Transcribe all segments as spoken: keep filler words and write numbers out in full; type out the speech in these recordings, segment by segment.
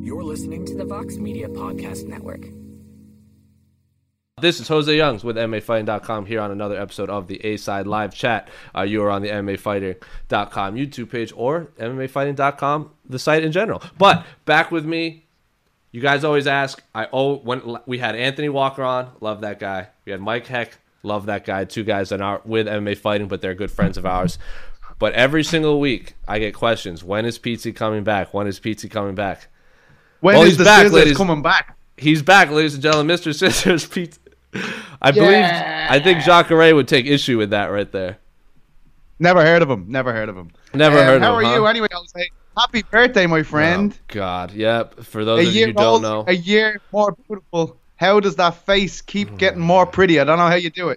You're listening to the Vox Media Podcast Network. This is Jose Youngs with M M A Fighting dot com here on another episode of the A-Side Live Chat. Uh, you are on the M M A Fighting dot com YouTube page or M M A Fighting dot com, the site in general. But back with me, you guys always ask. I oh when we had Anthony Walker on, love that guy. We had Mike Heck, love that guy. Two guys that aren't with M M A Fighting, but they're good friends of ours. But every single week, I get questions. When is Pizzi coming back? When is Pizzi coming back? When well, is he's the back, Scissors ladies. coming back? He's back, ladies and gentlemen. Mister Scissors Pizzi. I Yeah. believe. I think Jacare would take issue with that right there. Never heard of him. Never heard of him. Never Um, heard of How him. are huh? you anyway? I'll say happy birthday, my friend. Oh, God, yep. For those a of you year who don't old, know, a year more beautiful. How does that face keep getting more pretty? I don't know how you do it.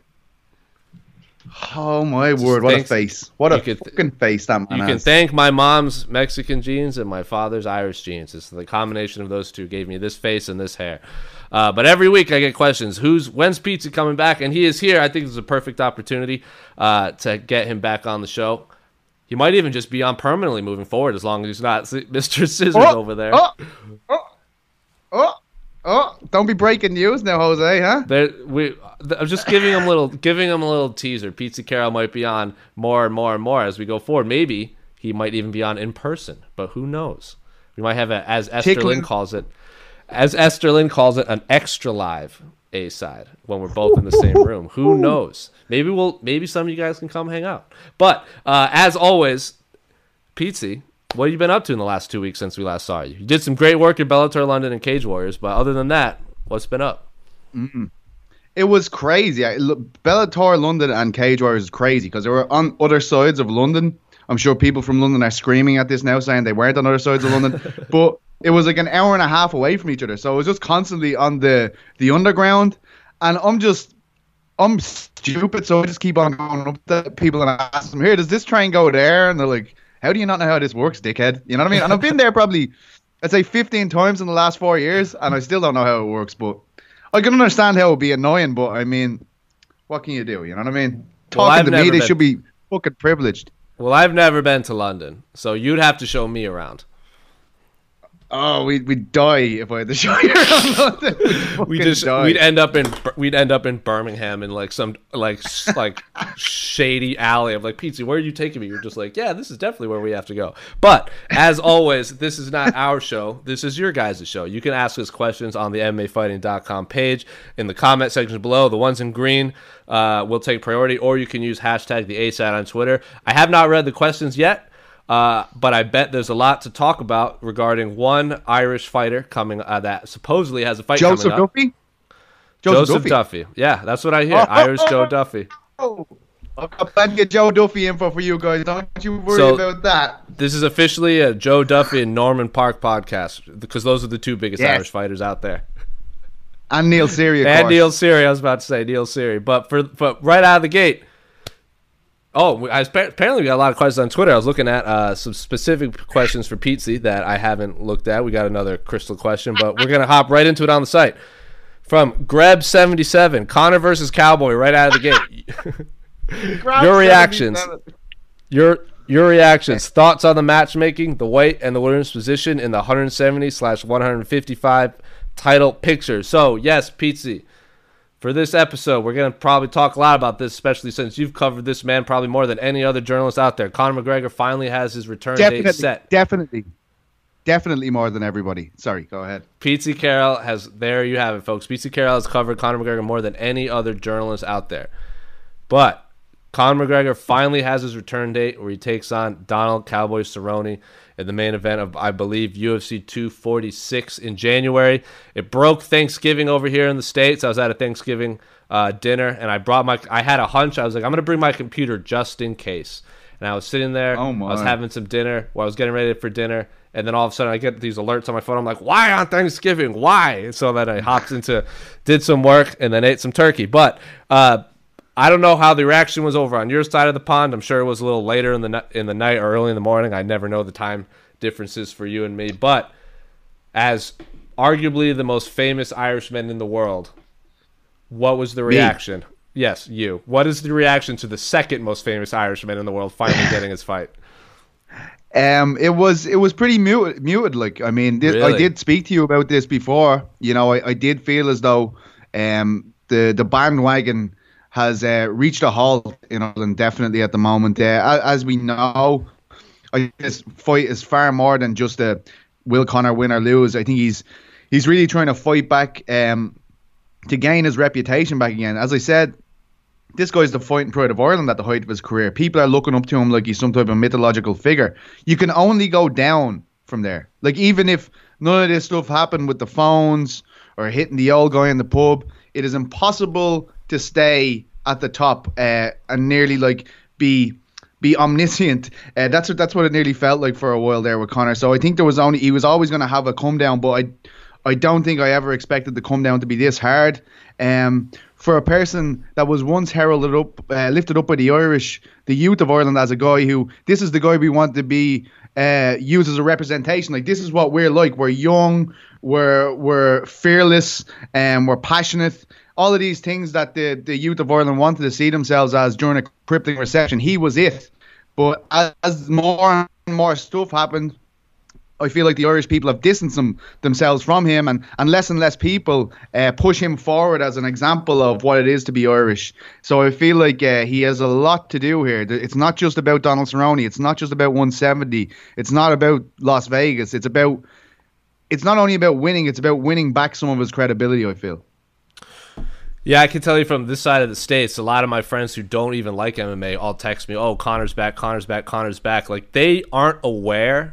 Oh my word! What thanks- a face! What a you could th- fucking face that man you can has. thank my mom's Mexican genes and my father's Irish genes. It's the combination of those two gave me this face and this hair. Uh, but every week I get questions. Who's when's Pizzi coming back? And he is here. I think this is a perfect opportunity uh, to get him back on the show. He might even just be on permanently moving forward as long as he's not Mister Scissors Oh, over there. Oh, oh, oh, oh! Don't be breaking news now, Jose. Huh? There, we, I'm just giving him a little, giving him a little teaser. Pizzi Carroll might be on more and more and more as we go forward. Maybe he might even be on in person, but who knows? We might have a, as Esther Tickling. Lynn calls it, as Esther Lynn calls it, an extra live A side when we're both in the same room. Who knows? Maybe we'll, maybe some of you guys can come hang out. But uh, as always, Pizzi, what have you been up to in the last two weeks since we last saw you? You did some great work at Bellator London and Cage Warriors, but other than that, what's been up? Mm-mm. It was crazy. I, look, Bellator London and Cage Warriors is crazy because they were on other sides of London. I'm sure people from London are screaming at this now, saying they weren't on other sides of London. But it was like an hour and a half away from each other, so it was just constantly on the the underground. And I'm just, I'm stupid, so I just keep on going up to people and ask them, "Here, does this train go there?" And they're like, "How do you not know how this works, dickhead?" You know what I mean? And I've been there probably, I'd say fifteen times in the last four years, and I still don't know how it works. But I can understand how it would be annoying. But I mean, what can you do? You know what I mean? Well, Talking I've to me, never they been- should be fucking privileged. Well, I've never been to London, so you'd have to show me around. Oh, we'd we'd die if I had to show you around London. We'd We fucking just die. we'd end up in we'd end up in Birmingham in like some like s- like shady alley. I'm like, Pizzi, where are you taking me? You're just like, yeah, this is definitely where we have to go. But as always, this is not our show. This is your guys' show. You can ask us questions on the M M A Fighting dot com page in the comment section below. The ones in green uh, will take priority, or you can use hashtag the A S A D on Twitter. I have not read the questions yet. Uh, but I bet there's a lot to talk about regarding one Irish fighter coming uh, that supposedly has a fight Joseph coming up. Duffy. Joseph, Duffy. Yeah, that's what I hear. Oh, Irish oh, Joe oh. Duffy. Oh, I've got plenty of Joe Duffy info for you guys. Don't you worry So- about that. This is officially a Joe Duffy and Norman Park podcast because those are the two biggest Yes. Irish fighters out there. And Neil Seary, of And course. Neil Seary, I was about to say Neil Seary, but for but right out of the gate. Oh, we- I, apparently we got a lot of questions on Twitter. I was looking at uh, some specific questions for Pizzi that I haven't looked at. We got another crystal question, but we're gonna hop right into it on the site. From Greb seventy-seven, Connor versus Cowboy, right out of the gate. Your reactions. Your your reactions, thoughts on the matchmaking, the weight, and the winner's position in the one seventy slash one fifty-five title picture. So, yes, Pizzi, for this episode, we're going to probably talk a lot about this, especially since you've covered this man probably more than any other journalist out there. Conor McGregor finally has his return Definitely, date set. definitely. Definitely more than everybody. Sorry, go ahead. Pizzi Carroll has, there you have it, folks. Pizzi Carroll has covered Conor McGregor more than any other journalist out there. But Conor McGregor finally has his return date where he takes on Donald Cowboy Cerrone in the main event of, I believe, U F C two forty-six in January. It broke Thanksgiving over here in the States. I was at a Thanksgiving uh, dinner, and I brought my, I had a hunch. I was like, I'm going to bring my computer just in case. And I was sitting there. Oh my. I was having some dinner. Well, I was getting ready for dinner. And then all of a sudden I get these alerts on my phone. I'm like, why on Thanksgiving? Why? So then I hopped into, did some work, and then ate some turkey. But uh, I don't know how the reaction was over on your side of the pond. I'm sure it was a little later in the in the night or early in the morning. I never know the time differences for you and me. But as arguably the most famous Irishman in the world, what was the reaction? Me. Yes, you. What is the reaction to the second most famous Irishman in the world finally getting his fight? Um, it was it was pretty muted. muted like, I mean, this, Really? I did speak to you about this before. You know, I, I did feel as though um the the bandwagon has uh, reached a halt in Ireland definitely at the moment. Uh, as we know, I think this fight is far more than just a will Conor win or lose. I think he's he's really trying to fight back um to gain his reputation back again. As I said, this guy's the fighting pride of Ireland at the height of his career. People are looking up to him like he's some type of mythological figure. You can only go down from there. Like, even if none of this stuff happened with the phones or hitting the old guy in the pub, it is impossible to stay at the top uh, and nearly like be be omniscient. Uh, that's what that's what it nearly felt like for a while there with Conor. So I think there was only he was always going to have a come down, but I I don't think I ever expected the come down to be this hard. Um, for a person that was once heralded up, uh, lifted up by the Irish, the youth of Ireland, as a guy who, this is the guy we want to be uh, used as a representation. Like, this is what we're like. We're young, we're we're fearless, and um, we're passionate. All of these things that the, the youth of Ireland wanted to see themselves as during a crippling recession. He was it. But as, as more and more stuff happened, I feel like the Irish people have distanced them, themselves from him, and, and less and less people uh, push him forward as an example of what it is to be Irish. So I feel like uh, he has a lot to do here. It's not just about Donald Cerrone. It's not just about one seventy. It's not about Las Vegas. It's about. It's not only about winning. It's about winning back some of his credibility, I feel. Yeah, I can tell you from this side of the States, a lot of my friends who don't even like M M A all text me, oh, Conor's back, Conor's back, Conor's back. Like, they aren't aware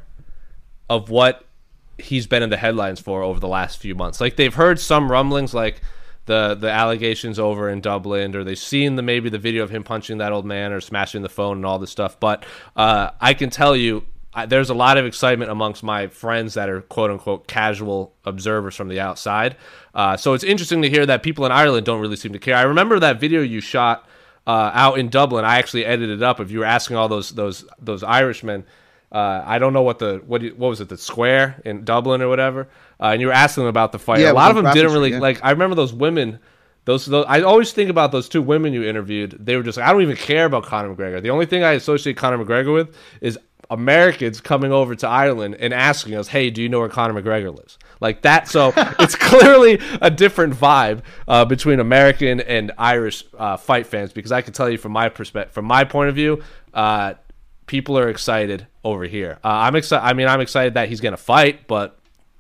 of what he's been in the headlines for over the last few months. Like, they've heard some rumblings, like the the allegations over in Dublin, or they've seen the maybe the video of him punching that old man or smashing the phone and all this stuff. But uh, I can tell you, I, there's a lot of excitement amongst my friends that are quote-unquote casual observers from the outside. Uh, so it's interesting to hear that people in Ireland don't really seem to care. I remember that video you shot uh, out in Dublin. I actually edited it up. If you were asking all those those those Irishmen, Uh, I don't know what the what what was it, the square in Dublin or whatever, uh, and you were asking them about the fight. Yeah, a lot of them didn't really yeah. like. I remember those women. Those, those I always think about those two women you interviewed. They were just like, I don't even care about Conor McGregor. The only thing I associate Conor McGregor with is Americans coming over to Ireland and asking us, "Hey, do you know where Conor McGregor lives?" Like that. So it's clearly a different vibe uh, between American and Irish uh, fight fans. Because I can tell you from my perspective, from my point of view. Uh, People are excited over here. Uh, I'm excited. I mean, I'm excited that he's going to fight, but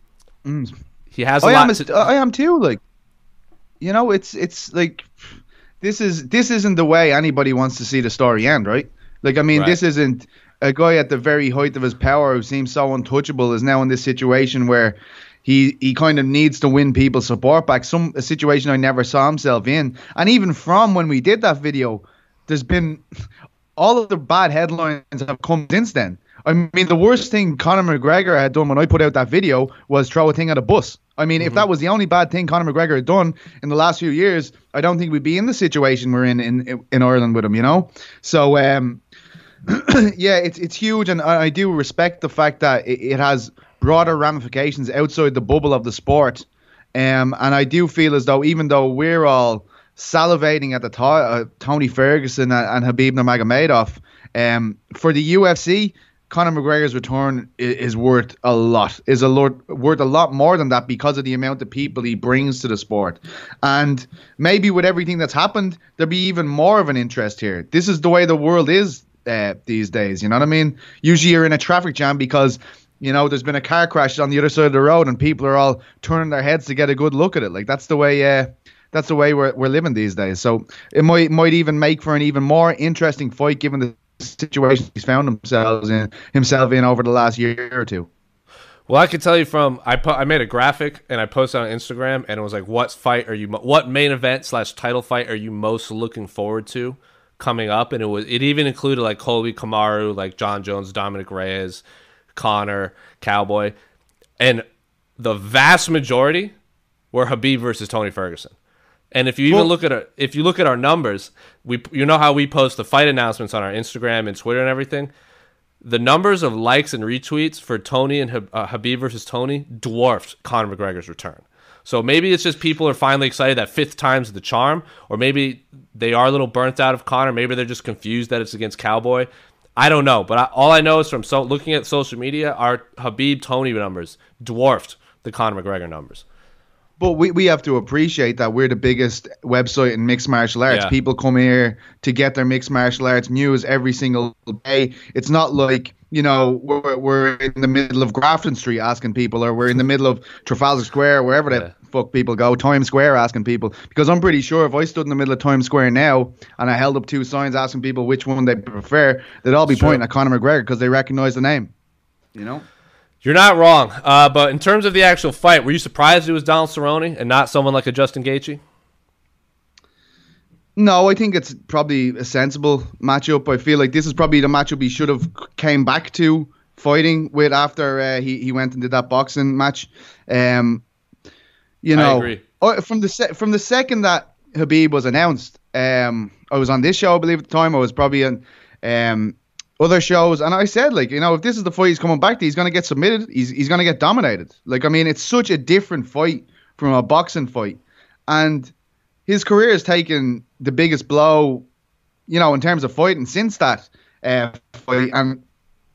mm. he has a I lot. am, To- I am too. Like, you know, it's it's like this is this isn't the way anybody wants to see the story end, right? Like, I mean, Right. this isn't a guy at the very height of his power who seems so untouchable is now in this situation where he he kind of needs to win people's support back. Some a situation I never saw himself in, and even from when we did that video, there's been. All of the bad headlines have come since then. I mean, the worst thing Conor McGregor had done when I put out that video was throw a thing at a bus. I mean, mm-hmm. if that was the only bad thing Conor McGregor had done in the last few years, I don't think we'd be in the situation we're in in, in Ireland with him, you know? So, um, yeah, it's it's huge, and I, I do respect the fact that it, it has broader ramifications outside the bubble of the sport. Um, and I do feel as though even though we're all salivating at the to- uh, Tony Ferguson and, and Khabib Nurmagomedov, um, for the U F C, Conor McGregor's return is, is worth a lot. Is a lot worth a lot more than that because of the amount of people he brings to the sport, and maybe with everything that's happened, there'll be even more of an interest here. This is the way the world is uh, these days. You know what I mean? Usually you're in a traffic jam because you know there's been a car crash on the other side of the road, and people are all turning their heads to get a good look at it. Like that's the way. Uh, That's the way we're we're living these days. So it might might even make for an even more interesting fight given the situation he's found himself in himself in over the last year or two. Well, I can tell you from I po- I made a graphic and I posted on Instagram and it was like, what fight are you mo- what main event slash title fight are you most looking forward to coming up? And it was it even included like Colby Kamaru, like John Jones, Dominic Reyes, Conor, Cowboy, and the vast majority were Khabib versus Tony Ferguson. And if you even well, look at our, if you look at our numbers, we you know how we post the fight announcements on our Instagram and Twitter and everything. The numbers of likes and retweets for Tony and uh, Khabib versus Tony dwarfed Conor McGregor's return. So maybe it's just people are finally excited that fifth time's the charm, or maybe they are a little burnt out of Conor. Maybe they're just confused that it's against Cowboy. I don't know, but I, all I know is from so looking at social media, our Khabib Tony numbers dwarfed the Conor McGregor numbers. But we, we have to appreciate that we're the biggest website in mixed martial arts. Yeah. People come here to get their mixed martial arts news every single day. It's not like, you know, we're, we're in the middle of Grafton Street asking people, or we're in the middle of Trafalgar Square, wherever the Yeah. fuck people go, Times Square asking people. Because I'm pretty sure if I stood in the middle of Times Square now and I held up two signs asking people which one they prefer, they'd all be Sure. pointing at Conor McGregor because they recognize the name. You know? You're not wrong. Uh, but in terms of the actual fight, were you surprised it was Donald Cerrone and not someone like a Justin Gaethje? No, I think it's probably a sensible matchup. I feel like this is probably the matchup he should have came back to fighting with after uh, he, he went and did that boxing match. Um, you know, I agree. oh, from the se- from the second that Khabib was announced, um, I was on this show, I believe at the time. I was probably on um, other shows, and I said, like, you know, if this is the fight he's coming back to, he's going to get submitted. He's he's going to get dominated. Like, I mean, it's such a different fight from a boxing fight, and his career has taken the biggest blow, you know, in terms of fighting since that uh, fight. And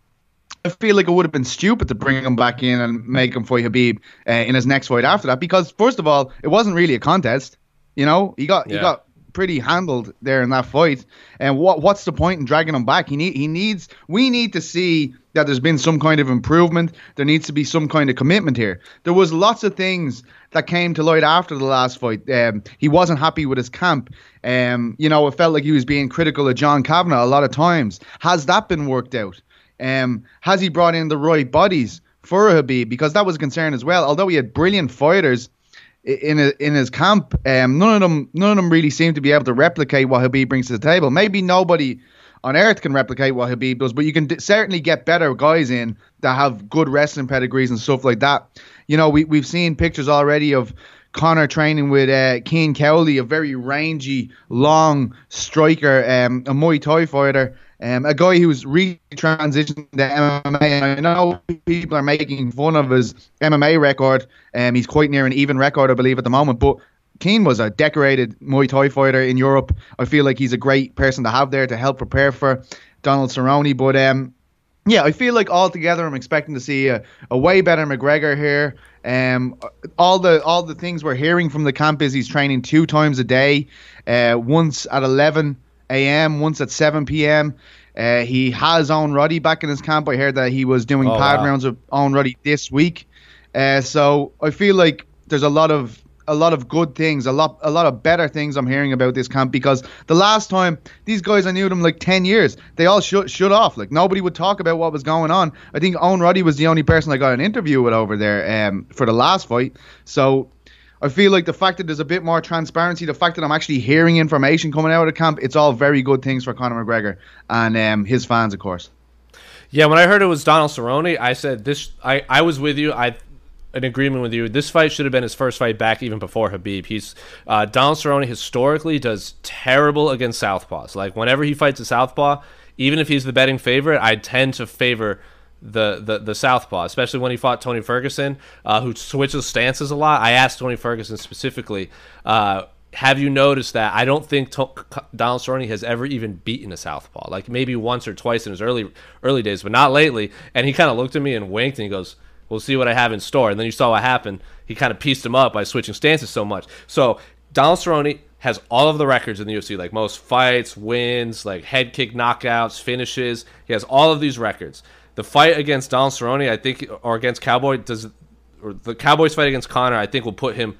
I feel like it would have been stupid to bring him back in and make him fight Khabib uh, in his next fight after that, because first of all, it wasn't really a contest. You know, he got Yeah. he got pretty handled there in that fight. And what what's the point in dragging him back? He need he needs we need to see that there's been some kind of improvement. There needs to be some kind of commitment here. There was lots of things that came to light after the last fight. Um, he wasn't happy with his camp. Um, you know, it felt like he was being critical of John Kavanagh a lot of times. Has that been worked out? Um, has he brought in the right bodies for Khabib? Because that was a concern as well. Although he had brilliant fighters in a, in his camp, um, none of them none of them really seem to be able to replicate what Khabib brings to the table. Maybe nobody on earth can replicate what Khabib does, but you can d- certainly get better guys in that have good wrestling pedigrees and stuff like that. You know, we we've seen pictures already of Conor training with uh, Keane Cowley, a very rangy, long striker, um, a Muay Thai fighter. Um, a guy who's really transitioned to M M A. And I know people are making fun of his M M A record. Um, he's quite near an even record, I believe, at the moment. But Keane was a decorated Muay Thai fighter in Europe. I feel like he's a great person to have there to help prepare for Donald Cerrone. But um, yeah, I feel like altogether I'm expecting to see a, a way better McGregor here. Um, all the all the things we're hearing from the camp is he's training two times a day, uh, once at eleven a.m., once at seven p.m. Uh, he has Owen Roddy back in his camp. I heard that he was doing Oh, pad wow. rounds with Owen Roddy this week. Uh, so I feel like there's a lot of a lot of good things, a lot a lot of better things I'm hearing about this camp, because the last time these guys, I knew them like ten years, they all shut shut off. Like nobody would talk about what was going on. I think Owen Roddy was the only person I got an interview with over there um, for the last fight. So I feel like the fact that there's a bit more transparency, the fact that I'm actually hearing information coming out of the camp, it's all very good things for Conor McGregor and um, his fans, of course. Yeah, when I heard it was Donald Cerrone, I said this. I, I was with you. I in agreement with you. This fight should have been his first fight back, even before Khabib. He's uh, Donald Cerrone historically does terrible against southpaws. Like whenever he fights a southpaw, even if he's the betting favorite, I tend to favor the the the southpaw, especially when he fought Tony Ferguson, uh, who switches stances a lot. I asked Tony Ferguson specifically, uh, have you noticed that I don't think to- Donald Cerrone has ever even beaten a southpaw, like maybe once or twice in his early early days, but not lately. And he kind of looked at me and winked, and he goes, we'll see what I have in store. And then you saw what happened. He kind of pieced him up by switching stances so much. So Donald Cerrone has all of the records in the U F C, like most fights, wins, like head kick knockouts, finishes. He has all of these records. The fight against Donald Cerrone, I think, or against Cowboy, does or the Cowboys fight against Conor, I think will put him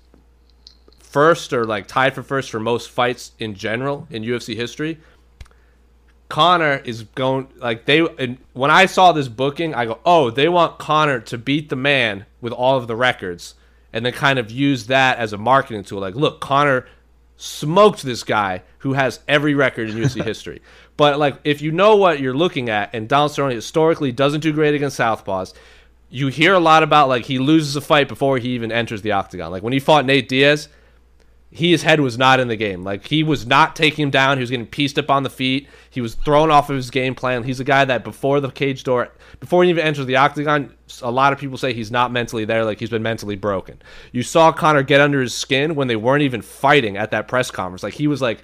first or like tied for first for most fights in general in U F C history. Conor is going like they. And when I saw this booking, I go, oh, they want Conor to beat the man with all of the records, and then kind of use that as a marketing tool. Like, look, Conor smoked this guy who has every record in U F C history. But like, if you know what you're looking at, and Donald Cerrone historically doesn't do great against southpaws, you hear a lot about like he loses a fight before he even enters the octagon. Like when he fought Nate Diaz, he, his head was not in the game. Like he was not taking him down. He was getting pieced up on the feet. He was thrown off of his game plan. He's a guy that before the cage door, before he even enters the octagon, a lot of people say he's not mentally there. Like he's been mentally broken. You saw Conor get under his skin when they weren't even fighting at that press conference. Like he was like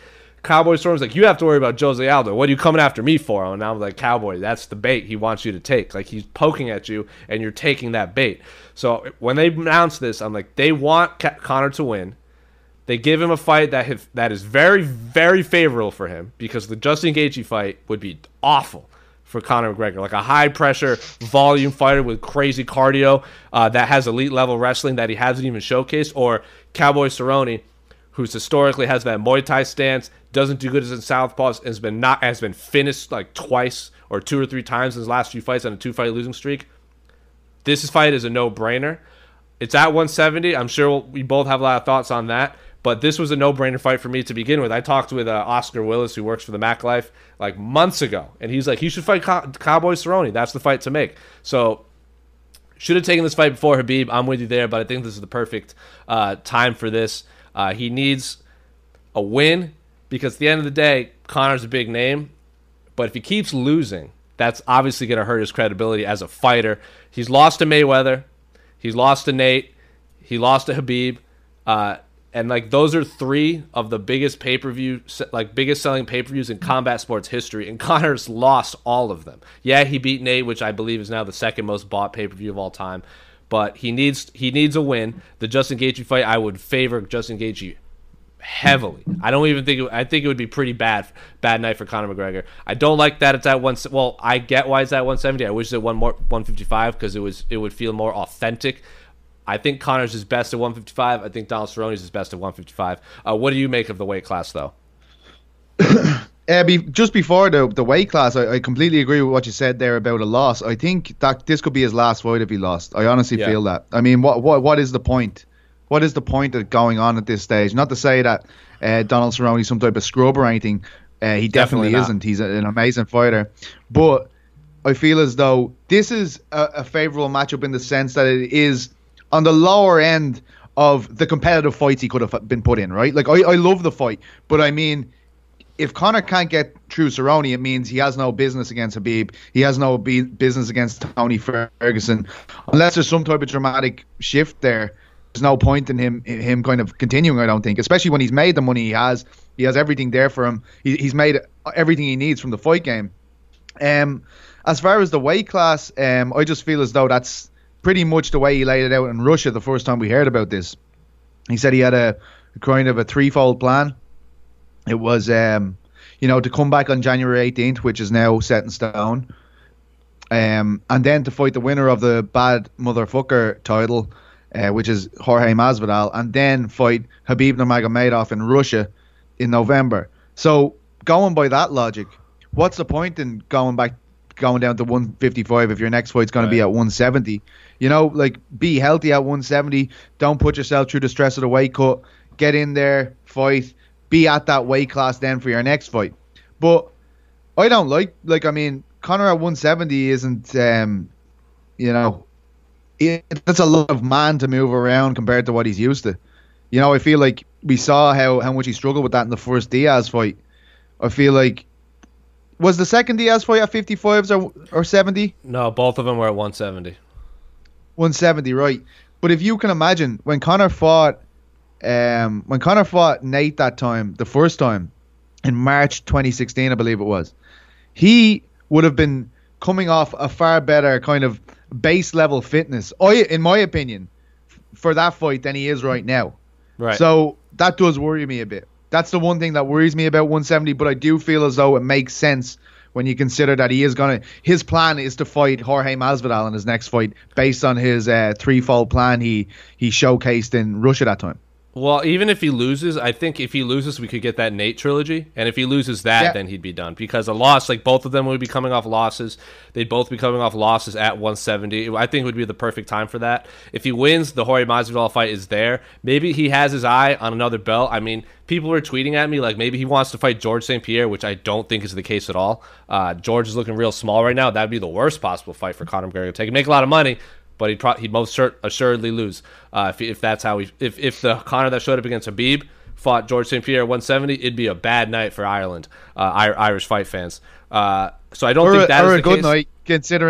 Cowboy Storm's like, you have to worry about Jose Aldo. What are you coming after me for? And I'm like, Cowboy, that's the bait he wants you to take. Like, he's poking at you, and you're taking that bait. So when they announced this, I'm like, they want Ca- Conor to win. They give him a fight that have, that is very, very favorable for him, because the Justin Gaethje fight would be awful for Conor McGregor. Like a high-pressure volume fighter with crazy cardio uh, that has elite-level wrestling that he hasn't even showcased, or Cowboy Cerrone, who's historically has that Muay Thai stance, doesn't do good as in southpaws, and has been not has been finished like twice or two or three times in his last few fights on a two-fight losing streak. This fight is a no-brainer. It's at one seventy. I'm sure we both have a lot of thoughts on that. But this was a no-brainer fight for me to begin with. I talked with uh, Oscar Willis, who works for the Mac Life, like months ago. And he's like, he should fight Cow- Cowboy Cerrone. That's the fight to make. So, should have taken this fight before Khabib. I'm with you there, but I think this is the perfect uh, time for this. Uh, he needs a win, because at the end of the day, Conor's a big name. But if he keeps losing, that's obviously going to hurt his credibility as a fighter. He's lost to Mayweather. He's lost to Nate. He lost to Khabib. Uh And like those are three of the biggest pay-per-view, like biggest selling pay-per-views in combat sports history, and Conor's lost all of them. Yeah, he beat Nate, which I believe is now the second most bought pay-per-view of all time, but he needs he needs a win. The Justin Gaethje fight, I would favor Justin Gaethje heavily. I don't even think it, I think it would be pretty bad bad night for Conor McGregor. I don't like that it's at one. Well, I get why it's at one seventy. I wish it won more one fifty-five, because it was it would feel more authentic. I think Conor's his best at one fifty-five. I think Donald Cerrone's his best at one fifty-five. Uh, what do you make of the weight class, though? uh, be, just before the the weight class, I, I completely agree with what you said there about a loss. I think that this could be his last fight if he lost. I honestly yeah. feel that. I mean, what what what is the point? What is the point of going on at this stage? Not to say that uh, Donald Cerrone is some type of scrub or anything. Uh, he definitely, definitely isn't. He's a, an amazing fighter. But I feel as though this is a, a favorable matchup in the sense that it is on the lower end of the competitive fights he could have been put in, right? Like, I, I love the fight, but I mean, if Conor can't get through Cerrone, it means he has no business against Khabib. He has no be- business against Tony Ferguson. Unless there's some type of dramatic shift there, there's no point in him him kind of continuing, I don't think, especially when he's made the money he has. He has everything there for him. He, he's made everything he needs from the fight game. Um, as far as the weight class, um, I just feel as though that's pretty much the way he laid it out in Russia the first time we heard about this. He said he had a kind of a threefold plan. It was, um, you know, to come back on January eighteenth, which is now set in stone, um, and then to fight the winner of the Bad Motherfucker title, uh, which is Jorge Masvidal, and then fight Khabib Nurmagomedov in Russia in November. So going by that logic, what's the point in going back, going down to one fifty-five if your next fight's going right. to be at one seventy? You know, like, be healthy at one seventy. Don't put yourself through the stress of the weight cut. Get in there, fight, be at that weight class then for your next fight. But I don't like, like, I mean, Conor at one seventy isn't, um, you know, it, that's a lot of man to move around compared to what he's used to. You know, I feel like we saw how, how much he struggled with that in the first Diaz fight. I feel like, was the second Diaz fight at fifty-fives or, or seventy? No, both of them were at one seventy. one seventy, right. But if you can imagine, when Conor fought um, when Conor fought Nate that time, the first time, in March twenty sixteen, I believe it was, he would have been coming off a far better kind of base level fitness, I, in my opinion, for that fight than he is right now. Right. So that does worry me a bit. That's the one thing that worries me about one seventy, but I do feel as though it makes sense when you consider that he is going to, his plan is to fight Jorge Masvidal in his next fight based on his uh, threefold plan he he showcased in Russia that time. Well, even if he loses, I think if he loses, we could get that Nate trilogy. And if he loses that, yeah. then he'd be done. Because a loss, like both of them would be coming off losses. They'd both be coming off losses at one seventy. I think it would be the perfect time for that. If he wins, the Jorge Masvidal fight is there. Maybe he has his eye on another belt. I mean, people were tweeting at me like maybe he wants to fight George Saint Pierre, which I don't think is the case at all. Uh, George is looking real small right now. That'd be the worst possible fight for Conor McGregor to take. He'd make a lot of money, but he'd, pro- he'd most cert- assuredly lose uh, if, if that's how he. If if the Conor that showed up against Khabib fought George Saint Pierre at one seventy, it'd be a bad night for Ireland, uh, I- Irish fight fans. Uh, so I don't or think a, that or is a the good case. night considering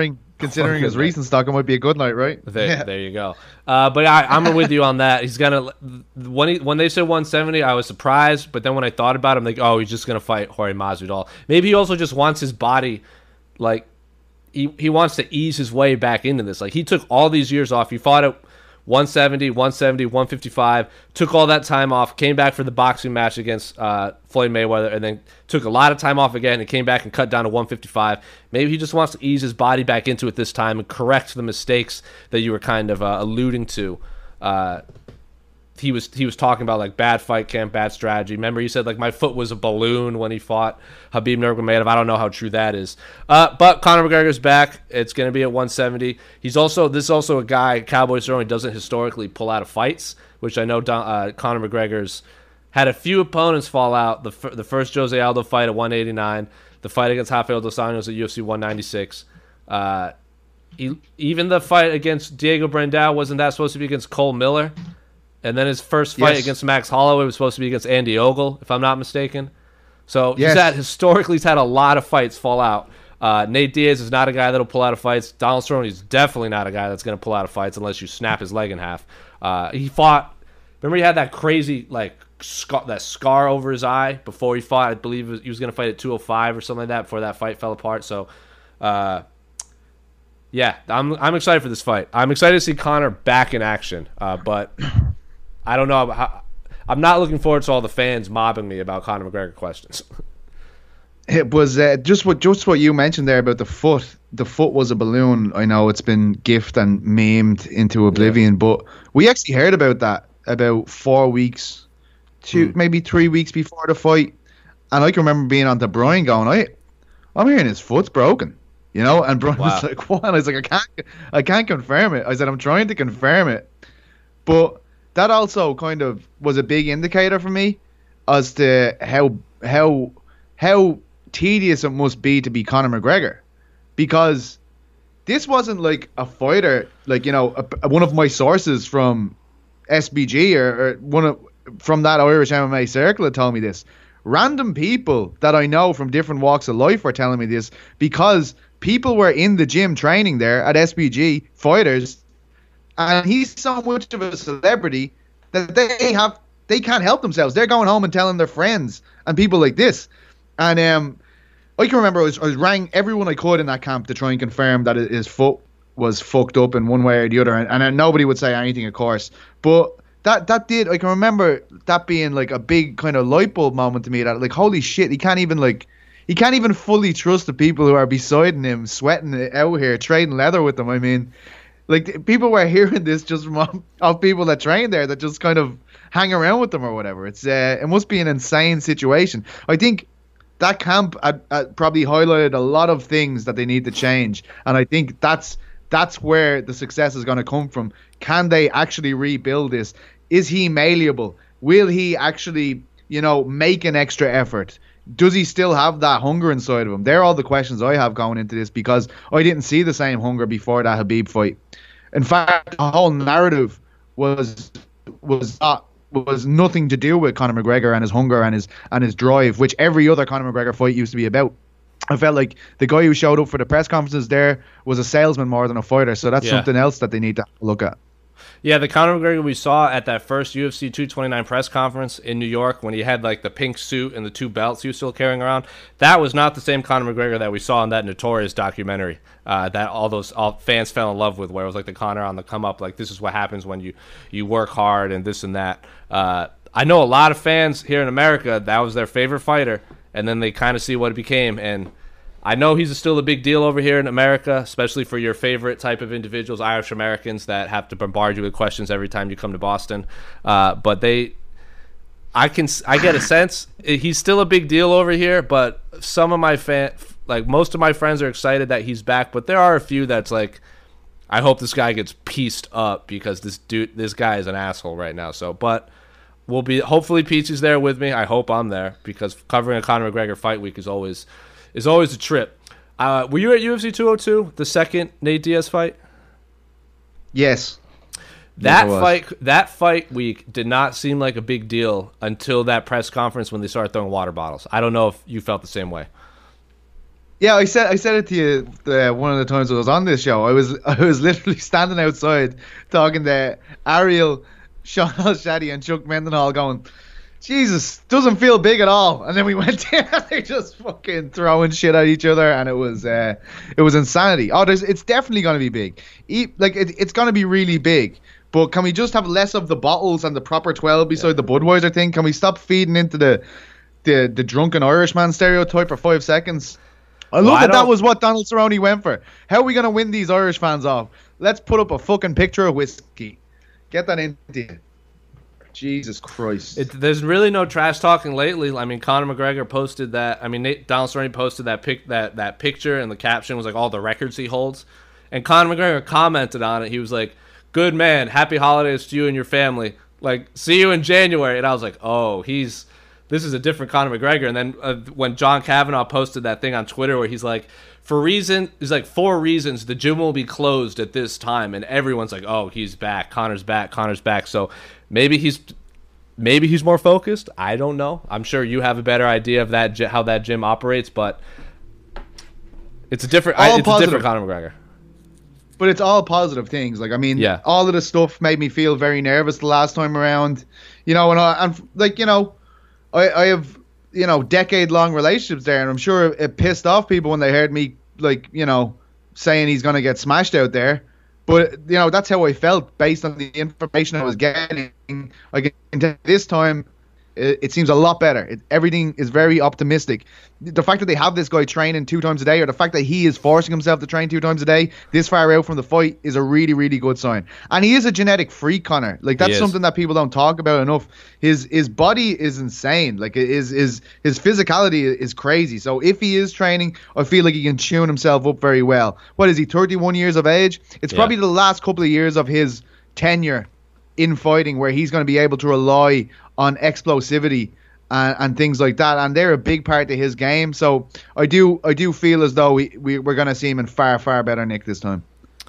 Considering his recent stock, it might be a good night, right? There, yeah. there you go. Uh, but I, I'm with you on that. He's gonna when he, when they said one seventy, I was surprised. But then when I thought about it, I'm like, oh, he's just gonna fight Jorge Masvidal. Maybe he also just wants his body, like he he wants to ease his way back into this. Like he took all these years off. He fought at one seventy, one seventy, one fifty-five, took all that time off, came back for the boxing match against uh, Floyd Mayweather, and then took a lot of time off again and came back and cut down to one fifty-five. Maybe he just wants to ease his body back into it this time and correct the mistakes that you were kind of uh, alluding to. Uh, he was he was talking about like bad fight camp, bad strategy. Remember, he said like my foot was a balloon when he fought Khabib Nurmagomedov. I don't know how true that is. Uh, but Conor McGregor's back. It's going to be at one seventy. He's also this is also a guy Cowboy Cerrone doesn't historically pull out of fights, which I know Don, uh, Conor McGregor's had a few opponents fall out. The f- the first Jose Aldo fight at one eighty-nine, the fight against Rafael dos Anjos at U F C one ninety-six. Uh, he, even the fight against Diego Brandao wasn't that supposed to be against Cole Miller? And then his first fight yes. against Max Holloway was supposed to be against Andy Ogle, if I'm not mistaken. So yes. he's had historically he's had a lot of fights fall out. Uh, Nate Diaz is not a guy that'll pull out of fights. Donald Cerrone is definitely not a guy that's going to pull out of fights unless you snap his leg in half. Uh, he fought. Remember, he had that crazy like scar, that scar over his eye before he fought. I believe he was, was going to fight at two oh five or something like that before that fight fell apart. So, uh, yeah, I'm I'm excited for this fight. I'm excited to see Conor back in action, uh, but. I don't know. How, I'm not looking forward to all the fans mobbing me about Conor McGregor questions. It was uh, just what just what you mentioned there about the foot. The foot was a balloon. I know it's been gifted and memed into oblivion, yeah. But we actually heard about that about four weeks, two hmm. maybe three weeks before the fight. And I can remember being on to Brian going, I, I'm hearing his foot's broken. You know, and Brian wow. was like, what? I was like, I can't, I can't confirm it. I said, I'm trying to confirm it. But that also kind of was a big indicator for me as to how how how tedious it must be to be Conor McGregor, because this wasn't like a fighter, like, you know, a, one of my sources from S B G or, or one of from that Irish M M A circle had told me this. Random people that I know from different walks of life were telling me this, because people were in the gym training there at S B G, fighters. And he's so much of a celebrity that they have they can't help themselves. They're going home and telling their friends and people like this. And um, I can remember I was, I was rang everyone I could in that camp to try and confirm that his foot was fucked up in one way or the other. And, and nobody would say anything, of course. But that that did, I can remember that being like a big kind of light bulb moment to me. That like, holy shit, he can't even like, he can't even fully trust the people who are beside him, sweating it out here, trading leather with them. I mean, like, people were hearing this just from of people that train there that just kind of hang around with them or whatever. It's uh, it must be an insane situation. I think that camp had, had probably highlighted a lot of things that they need to change, and I think that's that's where the success is going to come from. Can they actually rebuild this? Is he malleable? Will he actually, you know, make an extra effort? Does he still have that hunger inside of him? They're all the questions I have going into this, because I didn't see the same hunger before that Khabib fight. In fact, the whole narrative was was not was nothing to do with Conor McGregor and his hunger and his and his drive, which every other Conor McGregor fight used to be about. I felt like the guy who showed up for the press conferences there was a salesman more than a fighter. So that's yeah. something else that they need to look at. Yeah, the Conor McGregor we saw at that first U F C two twenty-nine press conference in New York, when he had like the pink suit and the two belts he was still carrying around, that was not the same Conor McGregor that we saw in that Notorious documentary uh, that all those all fans fell in love with, where it was like the Conor on the come up, like this is what happens when you, you work hard and this and that. Uh, I know a lot of fans here in America, that was their favorite fighter, and then they kind of see what it became, and I know he's still a big deal over here in America, especially for your favorite type of individuals, Irish Americans that have to bombard you with questions every time you come to Boston. Uh, but they, I can, I get a sense he's still a big deal over here. But some of my fan, like most of my friends, are excited that he's back. But there are a few that's like, I hope this guy gets pieced up because this dude, this guy is an asshole right now. So, but we'll be hopefully Peachy's there with me. I hope I'm there, because covering a Conor McGregor fight week is always. is always a trip. Uh, were you at U F C two oh two, the second Nate Diaz fight? Yes. That yes, fight that fight week did not seem like a big deal until that press conference when they started throwing water bottles. I don't know if you felt the same way. Yeah, I said I said it to you uh, one of the times I was on this show. I was I was literally standing outside talking to Ariel, Sean Al-Shadi, and Chuck Mendenhall, going, Jesus, doesn't feel big at all. And then we went in and they're just fucking throwing shit at each other, and it was uh, it was insanity. Oh, there's it's definitely gonna be big. Eat, like it, it's gonna be really big. But can we just have less of the bottles and the proper twelve beside yeah. the Budweiser thing? Can we stop feeding into the the the drunken Irishman stereotype for five seconds? I love well, that I that was what Donald Cerrone went for. How are we going to win these Irish fans off? Let's put up a fucking picture of whiskey. Get that into you. Jesus Christ. It, there's really no trash talking lately. I mean, Conor McGregor posted that. I mean, Nate, Donald Cerrone posted that pic, that that picture, and the caption was like all the records he holds. And Conor McGregor commented on it. He was like, "Good man, happy holidays to you and your family. Like, see you in January." And I was like, "Oh, he's." This is a different Conor McGregor. And then uh, when John Kavanaugh posted that thing on Twitter where he's like, for reason, he's like, four reasons the gym will be closed at this time. And everyone's like, oh, he's back. Conor's back. Conor's back. So maybe he's maybe he's more focused. I don't know. I'm sure you have a better idea of that how that gym operates, but it's a different, I, it's a different Conor McGregor. But it's all positive things. Like, I mean, yeah. all of the stuff made me feel very nervous the last time around. You know, and, I, and like, you know, I, I have, you know, decade-long relationships there, and I'm sure it pissed off people when they heard me, like, you know, saying he's going to get smashed out there. But, you know, that's how I felt based on the information I was getting. Like, this time, it, it seems a lot better. It, everything is very optimistic. The fact that they have this guy training two times a day, or the fact that he is forcing himself to train two times a day this far out from the fight, is a really, really good sign. And he is a genetic freak, Conor. Like, that's something that people don't talk about enough. His his body is insane. Like, his his his physicality is crazy. So if he is training, I feel like he can tune himself up very well. What is he, thirty-one years of age? It's yeah. probably the last couple of years of his tenure in fighting where he's going to be able to rely on explosivity and, and things like that, and they're a big part of his game. So I do I do feel as though we, we we're going to see him in far far better nick this time.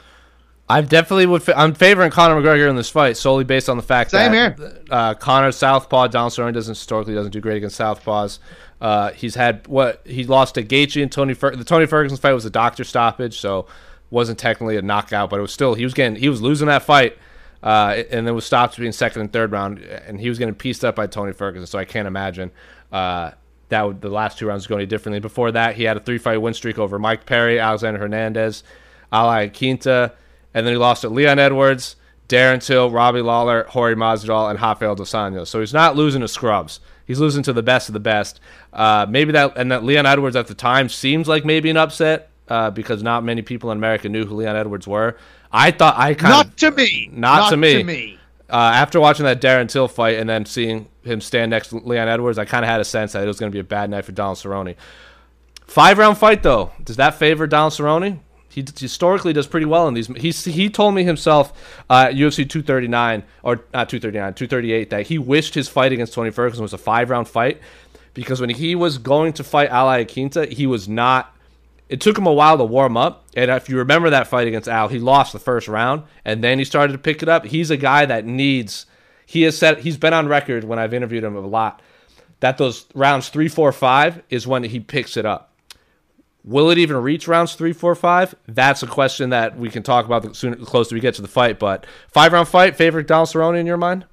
I definitely would. I'm favoring Conor McGregor in this fight solely based on the fact Same that here. Uh, Conor's southpaw. Donald Cerrone doesn't historically doesn't do great against southpaws. Uh, he's had what he lost to Gaethje and Tony. Fer- the Tony Ferguson fight was a doctor stoppage, so wasn't technically a knockout, but it was still he was getting he was losing that fight. Uh, and then was stopped between second and third round, and he was getting pieced up by Tony Ferguson. So I can't imagine uh, that would, the last two rounds would go any differently. Before that, he had a three-fight win streak over Mike Perry, Alexander Hernandez, Al Iaquinta, and then he lost to Leon Edwards, Darren Till, Robbie Lawler, Jorge Masvidal, and Rafael dos Anjos. So he's not losing to scrubs. He's losing to the best of the best. Uh, maybe that, and that Leon Edwards at the time seems like maybe an upset uh, because not many people in America knew who Leon Edwards were. I thought I kind not of to me, not, not to me. To me. Uh, after watching that Darren Till fight and then seeing him stand next to Leon Edwards, I kind of had a sense that it was going to be a bad night for Donald Cerrone. Five round fight though, does that favor Donald Cerrone? He historically does pretty well in these. He he told me himself uh, at U F C two thirty-nine or not two thirty-nine, two thirty-eight that he wished his fight against Tony Ferguson was a five round fight because when he was going to fight Al Iaquinta, he was not. It took him a while to warm up, and if you remember that fight against Al, he lost the first round, and then he started to pick it up. He's a guy that needs. He has said he's been on record when I've interviewed him a lot that those rounds three, four, five is when he picks it up. Will it even reach rounds three, four, five? That's a question that we can talk about the sooner, the closer we get to the fight. But five round fight, favorite Donald Cerrone in your mind?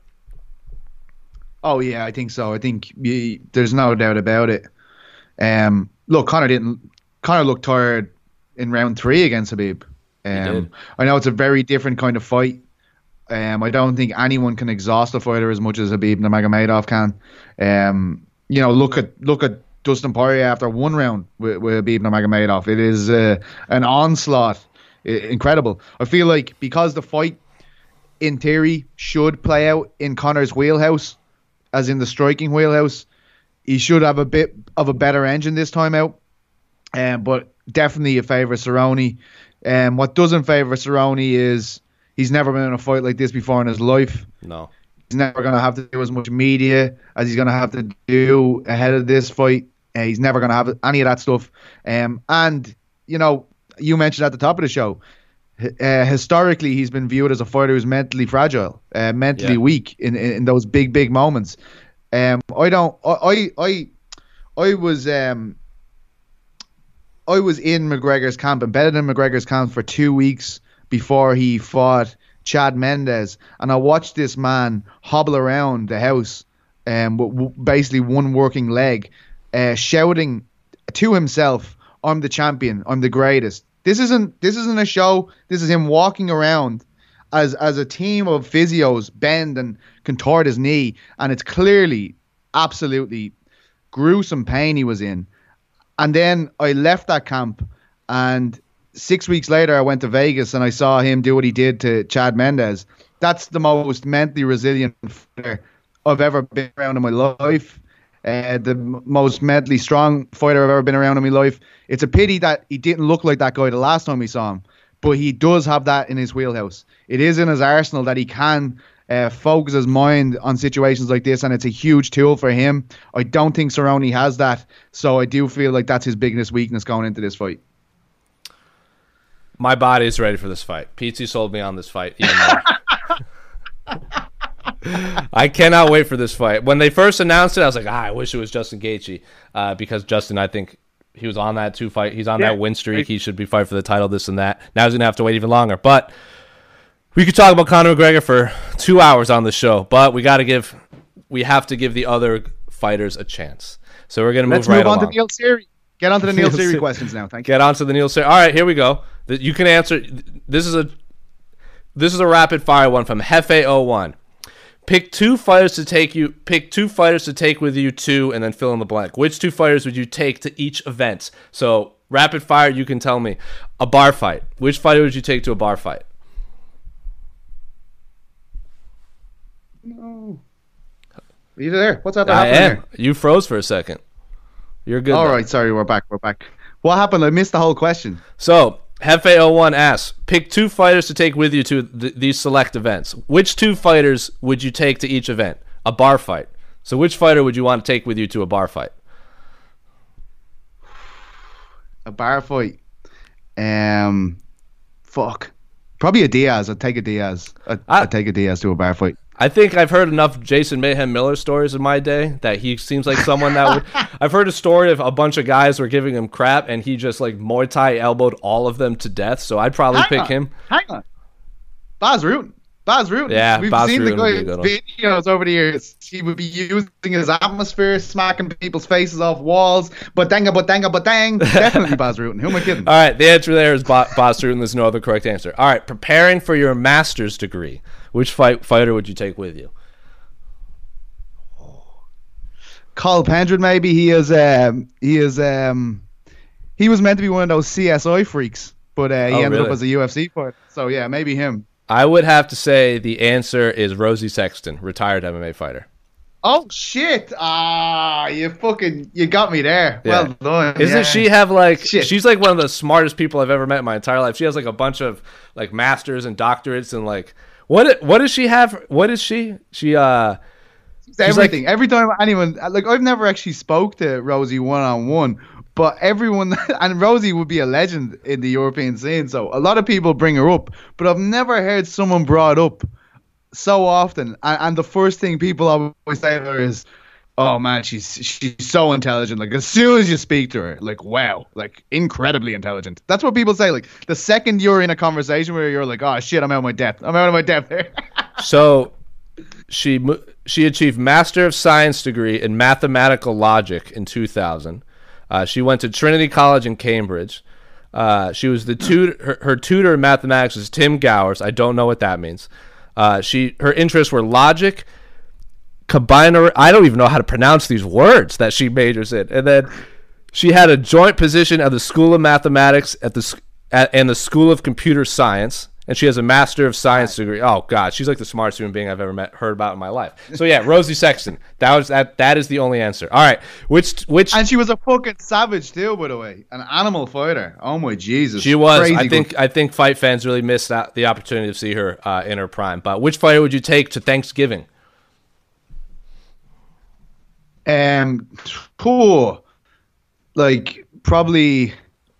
Oh yeah, I think so. I think you, there's no doubt about it. Um, look, Conor didn't. Conor looked tired in round three against Khabib. Um, I know it's a very different kind of fight. Um, I don't think anyone can exhaust a fighter as much as Khabib Nurmagomedov can. Um, you know, look at look at Dustin Poirier after one round with, with Khabib Nurmagomedov. It is uh, an onslaught, I- incredible. I feel like because the fight, in theory, should play out in Conor's wheelhouse, as in the striking wheelhouse, he should have a bit of a better engine this time out. Um, but definitely a favour Cerrone. Um, what doesn't favour Cerrone is he's never been in a fight like this before in his life. No. He's never going to have to do as much media as he's going to have to do ahead of this fight. Uh, he's never going to have any of that stuff. Um, and, you know, you mentioned at the top of the show, uh, historically he's been viewed as a fighter who's mentally fragile, uh, mentally yeah. weak in, in, in those big, big moments. Um, I don't, I, I, I, I was... Um, I was in McGregor's camp, embedded in McGregor's camp for two weeks before he fought Chad Mendes, and I watched this man hobble around the house, um, with w- basically one working leg, uh, shouting to himself, "I'm the champion. I'm the greatest." This isn't this isn't a show. This is him walking around as as a team of physios bend and contort his knee, and it's clearly, absolutely gruesome pain he was in. And then I left that camp, and six weeks later I went to Vegas and I saw him do what he did to Chad Mendes. That's the most mentally resilient fighter I've ever been around in my life. Uh, the m- most mentally strong fighter I've ever been around in my life. It's a pity that he didn't look like that guy the last time we saw him, but he does have that in his wheelhouse. It is in his arsenal that he can uh, focus his mind on situations like this, and it's a huge tool for him. I don't think Cerrone has that, so I do feel like that's his biggest weakness going into this fight. My body is ready for this fight. Pizzi sold me on this fight. Even I cannot wait for this fight. When they first announced it, I was like, ah, I wish it was Justin Gaethje, uh, because Justin, I think he was on that two fight. He's on yeah, that win streak. Right. He should be fighting for the title, this and that. Now he's going to have to wait even longer. But we could talk about Conor McGregor for two hours on the show, but we got to give, we have to give the other fighters a chance. So we're going to move Let's right move on along. to Neil Seery. Get on to the Neil Seery questions now. Thank you. Get on to the Neil Seery. All right, here we go. You can answer. This is a this is a rapid fire one from Hefe oh one. Pick two fighters to take you. Pick two fighters to take with you to, and then fill in the blank. Which two fighters would you take to each event? So rapid fire. You can tell me a bar fight. Which fighter would you take to a bar fight? No. Are you there? What's that? I happening am. here? You froze for a second. You're good. All though. right. Sorry, we're back. We're back. What happened? I missed the whole question. So Hefe oh one asks, pick two fighters to take with you to th- these select events. Which two fighters would you take to each event? A bar fight. So which fighter would you want to take with you to a bar fight? A bar fight. Um, fuck. Probably a Diaz. I'd take a Diaz. I'd, I, I'd take a Diaz to a bar fight. I think I've heard enough Jason Mayhem Miller stories in my day that he seems like someone that would... I've heard a story of a bunch of guys were giving him crap, and he just like Muay Thai elbowed all of them to death, so I'd probably Hang pick on. him. Hang on. Baz Rutten. Baz Rutten. Yeah, We've Baz seen the Rutten would be a guy's good one. videos over the years. He would be using his atmosphere, smacking people's faces off walls. But danga, but danga, but dang. Definitely Baz Rutten. Who am I kidding? All right, the answer there is Ba- Baz Rutten. There's no other correct answer. All right, preparing for your master's degree. Which fight fighter would you take with you? Carl Pendred, maybe. He is um he is um he was meant to be one of those C S I freaks, but uh, he Oh, ended really? up as a U F C fighter. So yeah, maybe him. I would have to say the answer is Rosie Sexton, retired M M A fighter. Oh shit! Ah, you fucking you got me there. Yeah. Well done. Isn't yeah. she have like Shit. she's like one of the smartest people I've ever met in my entire life. She has like a bunch of like masters and doctorates and like what what does she have? What is she? She uh It's she's everything. Every time anyone like I've never actually spoke to Rosie one on one, but everyone and Rosie would be a legend in the European scene. So a lot of people bring her up, but I've never heard someone brought up so often. And, and the first thing people always say to her is, "Oh man, she's she's so intelligent." Like as soon as you speak to her, like wow, like incredibly intelligent. That's what people say. Like the second you're in a conversation where you're like, "Oh shit, I'm out of my depth. I'm out of my depth here." so she mo- she achieved Master of Science degree in mathematical logic in two thousand. Uh, she went to Trinity College in Cambridge. Uh, she was the tutor. Her, her tutor in mathematics was Tim Gowers. I don't know what that means. Uh, she her interests were logic, combiner. I don't even know how to pronounce these words that she majors in. And then she had a joint position at the School of Mathematics at the s- at, and the School of Computer Science. And she has a Master of Science degree. Oh God, she's like the smartest human being I've ever met, heard about in my life. So yeah, Rosie Sexton. That was that. That is the only answer. All right, which which And she was a fucking savage too, by the way. An animal fighter. Oh my Jesus. she was. Crazy I think good. I think fight fans really missed out the opportunity to see her uh, in her prime. But which fighter would you take to Thanksgiving? Um, poor. Like probably.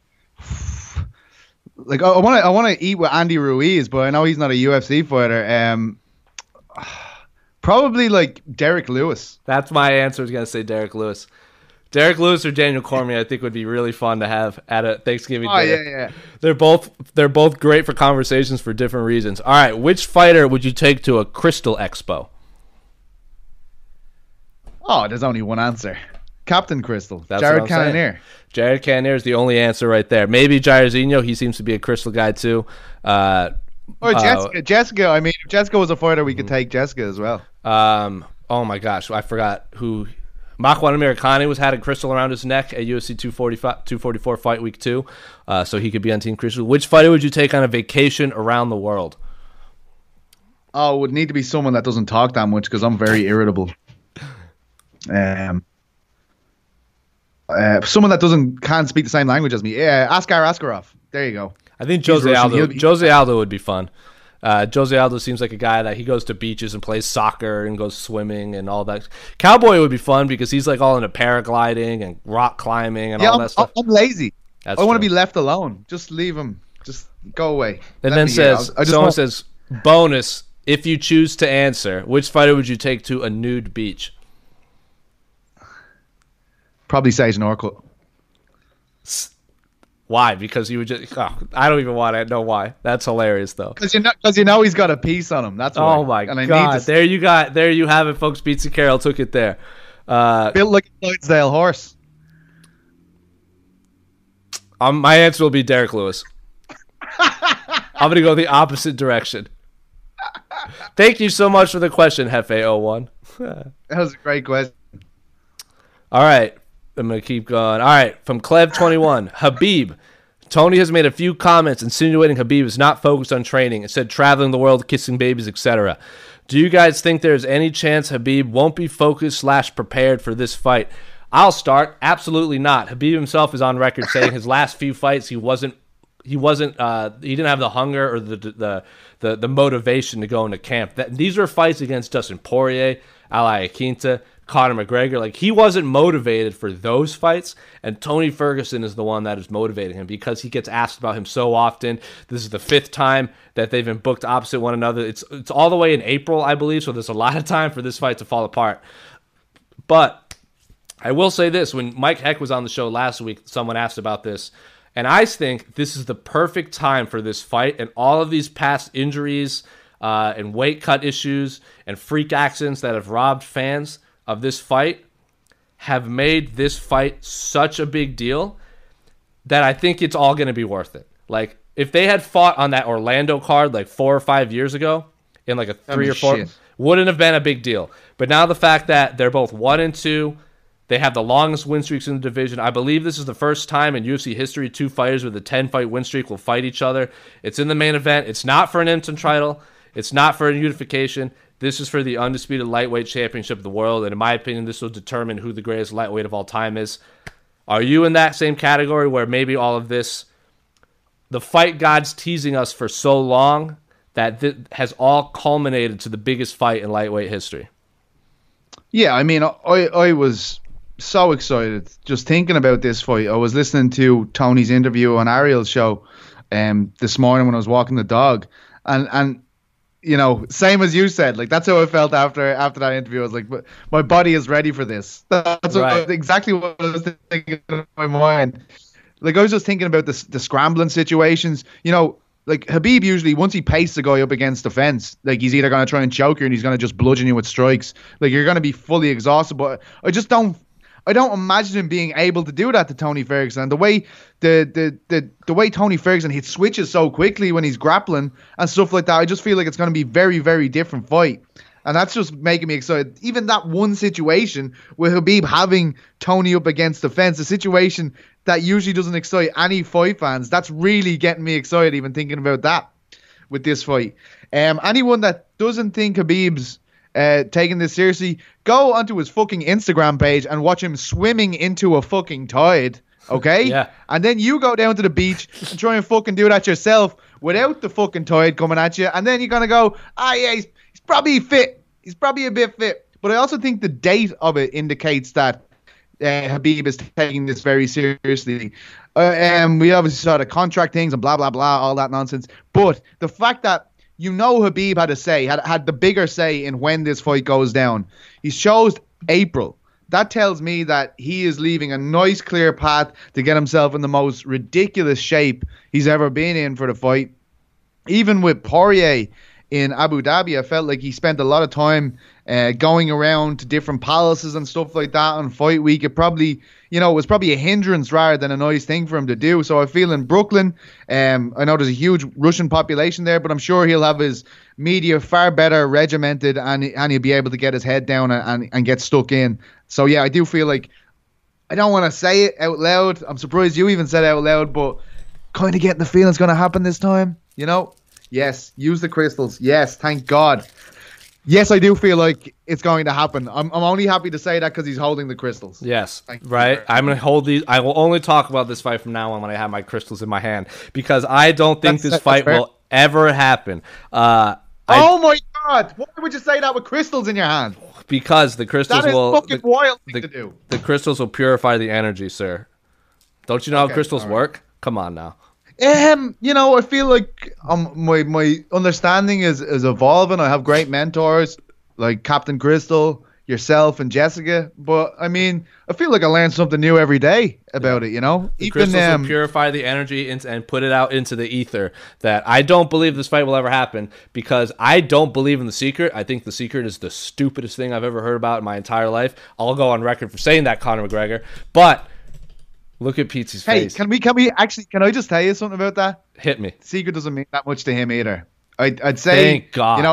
Like I want to, I want to eat with Andy Ruiz, but I know he's not a U F C fighter. Um, probably like Derek Lewis. That's my answer. I was gonna say Derek Lewis. Derek Lewis or Daniel Cormier, I think would be really fun to have at a Thanksgiving Oh dinner. yeah, yeah. They're both they're both great for conversations for different reasons. All right, which fighter would you take to a Crystal Expo? Oh, there's only one answer. Captain Crystal. That's Jared what I'm saying. Cannonier. Jared Cannonier is the only answer right there. Maybe Jairzinho. He seems to be a Crystal guy too. Uh, Or uh, Jessica. Jessica. I mean, if Jessica was a fighter, we could take Jessica as well. Um. Oh my gosh, I forgot who. Makwan Amirkhani was had a crystal around his neck at U F C two forty-five, two forty-four fight week two, uh, so he could be on Team Crystal. Which fighter would you take on a vacation around the world? Oh, it would need to be someone that doesn't talk that much because I'm very irritable. Um, uh, someone that doesn't can't speak the same language as me. Yeah, Askar Askarov. There you go. I think He's Jose Russian. Aldo. He'll be- Jose Aldo would be fun. Uh, Jose Aldo seems like a guy that he goes to beaches and plays soccer and goes swimming and all that. Cowboy would be fun because he's like all into paragliding and rock climbing and Yeah, all I'm, that stuff. I'm lazy. That's I want to true. be left alone. Just leave him. Just go away. And Let then me- says, I just someone want- says, bonus, if you choose to answer, which fighter would you take to a nude beach? probably Sage Norcut. Why? Because you would just, oh, I don't even want to know why. That's hilarious though. Because you know, because you know he's got a piece on him. That's why. Oh my and I God. Need to There you got, there you have it, folks. Pizza Carol took it there. Uh, built like a Clydesdale horse. um, my answer will be Derek Lewis. I'm going to go the opposite direction. Thank you so much for the question, Hefe oh one. That was a great question. All right. I'm going to keep going. All right. From Clev twenty-one. Habib. Tony has made a few comments insinuating Habib is not focused on training, instead traveling the world, kissing babies, et cetera. Do you guys think there's any chance Habib won't be focused slash prepared for this fight? I'll start. Absolutely not. Habib himself is on record saying his last few fights he wasn't he wasn't uh, he didn't have the hunger or the the the, the motivation to go into camp. That these were fights against Dustin Poirier, Ali Akinta, Conor McGregor. Like, he wasn't motivated for those fights, and Tony Ferguson is the one that is motivating him because he gets asked about him so often. This is the fifth time that they've been booked opposite one another. It's it's all the way in April, I believe, so there's a lot of time for this fight to fall apart. But I will say this. When Mike Heck was on the show last week, someone asked about this, and I think this is the perfect time for this fight, and all of these past injuries uh, and weight cut issues and freak accidents that have robbed fans of this fight have made this fight such a big deal that I think it's all going to be worth it. Like, if they had fought on that Orlando card like four or five years ago in like a three be or four, shit. wouldn't have been a big deal. But now the fact that they're both one and two, they have the longest win streaks in the division. I believe this is the first time in U F C history two fighters with a ten-fight win streak will fight each other. It's in the main event. It's not for an interim title. It's not for a unification. This is for the undisputed lightweight championship of the world, and in my opinion, this will determine who the greatest lightweight of all time is. Are you in that same category where maybe all of this, the fight gods teasing us for so long, that th- has all culminated to the biggest fight in lightweight history? Yeah, I mean, I I was so excited just thinking about this fight. I was listening to Tony's interview on Ariel's show um, this morning when I was walking the dog, and and. You know, same as you said, like that's how I felt after after that interview. I was like, my body is ready for this. That's what, Right. exactly what I was thinking in my mind. Like, I was just thinking about the the scrambling situations. You know, like Habib usually, once he paces a guy up against the fence, like he's either going to try and choke you and he's going to just bludgeon you with strikes. Like, you're going to be fully exhausted. But I just don't. I don't imagine him being able to do that to Tony Ferguson. And the way the the the, the way Tony Ferguson he switches so quickly when he's grappling and stuff like that, I just feel like it's going to be very, very different fight. And that's just making me excited. Even that one situation with Habib having Tony up against the fence, a situation that usually doesn't excite any fight fans, that's really getting me excited even thinking about that with this fight. Um, anyone that doesn't think Habib's Uh, taking this seriously, go onto his fucking Instagram page and watch him swimming into a fucking tide, okay? Yeah. And then you go down to the beach and try and fucking do that yourself without the fucking tide coming at you, and then you're gonna go, ah, yeah, he's, he's probably fit. He's probably a bit fit. But I also think the date of it indicates that uh, Habib is taking this very seriously. Uh, and we obviously saw the contract things and blah, blah, blah, all that nonsense. But the fact that you know Habib had a say, had had the bigger say in when this fight goes down. He chose April. that tells me that he is leaving a nice, clear path to get himself in the most ridiculous shape he's ever been in for the fight. Even with Poirier in Abu Dhabi, I felt like he spent a lot of time uh, going around to different palaces and stuff like that on fight week. It probably, you know, it was probably a hindrance rather than a nice thing for him to do. So I feel in Brooklyn, um, I know there's a huge Russian population there, but I'm sure he'll have his media far better regimented, and and he'll be able to get his head down and, and, and get stuck in. So yeah, I do feel like, I don't want to say it out loud. I'm surprised you even said it out loud, but kind of getting the feeling it's going to happen this time, you know? Yes, use the crystals. Yes, thank God. Yes, I do feel like it's going to happen. I'm I'm only happy to say that because he's holding the crystals. Yes, right. I'm going to hold these. I will only talk about this fight from now on when I have my crystals in my hand, because I don't think that's, this fight will ever happen. Uh, oh I, my God! Why would you say that with crystals in your hand? Because the crystals that is will. fucking the, wild thing the, to do. The crystals will purify the energy, sir. Don't you know okay, how crystals right. work? Come on now. Um, you know, I feel like um my my understanding is is evolving. I have great mentors like Captain Crystal, yourself, and Jessica. But I mean, I feel like I learn something new every day about yeah. it. You know, the Even, crystals um, will purify the energy in, and put it out into the ether. That I don't believe this fight will ever happen, because I don't believe in The Secret. I think The Secret is the stupidest thing I've ever heard about in my entire life. I'll go on record for saying that, Conor McGregor. But look at Pete's hey, face. Hey, can we, can we actually, can I just tell you something about that? Hit me. Secret doesn't mean that much to him either. I'd, I'd say, thank God. You know,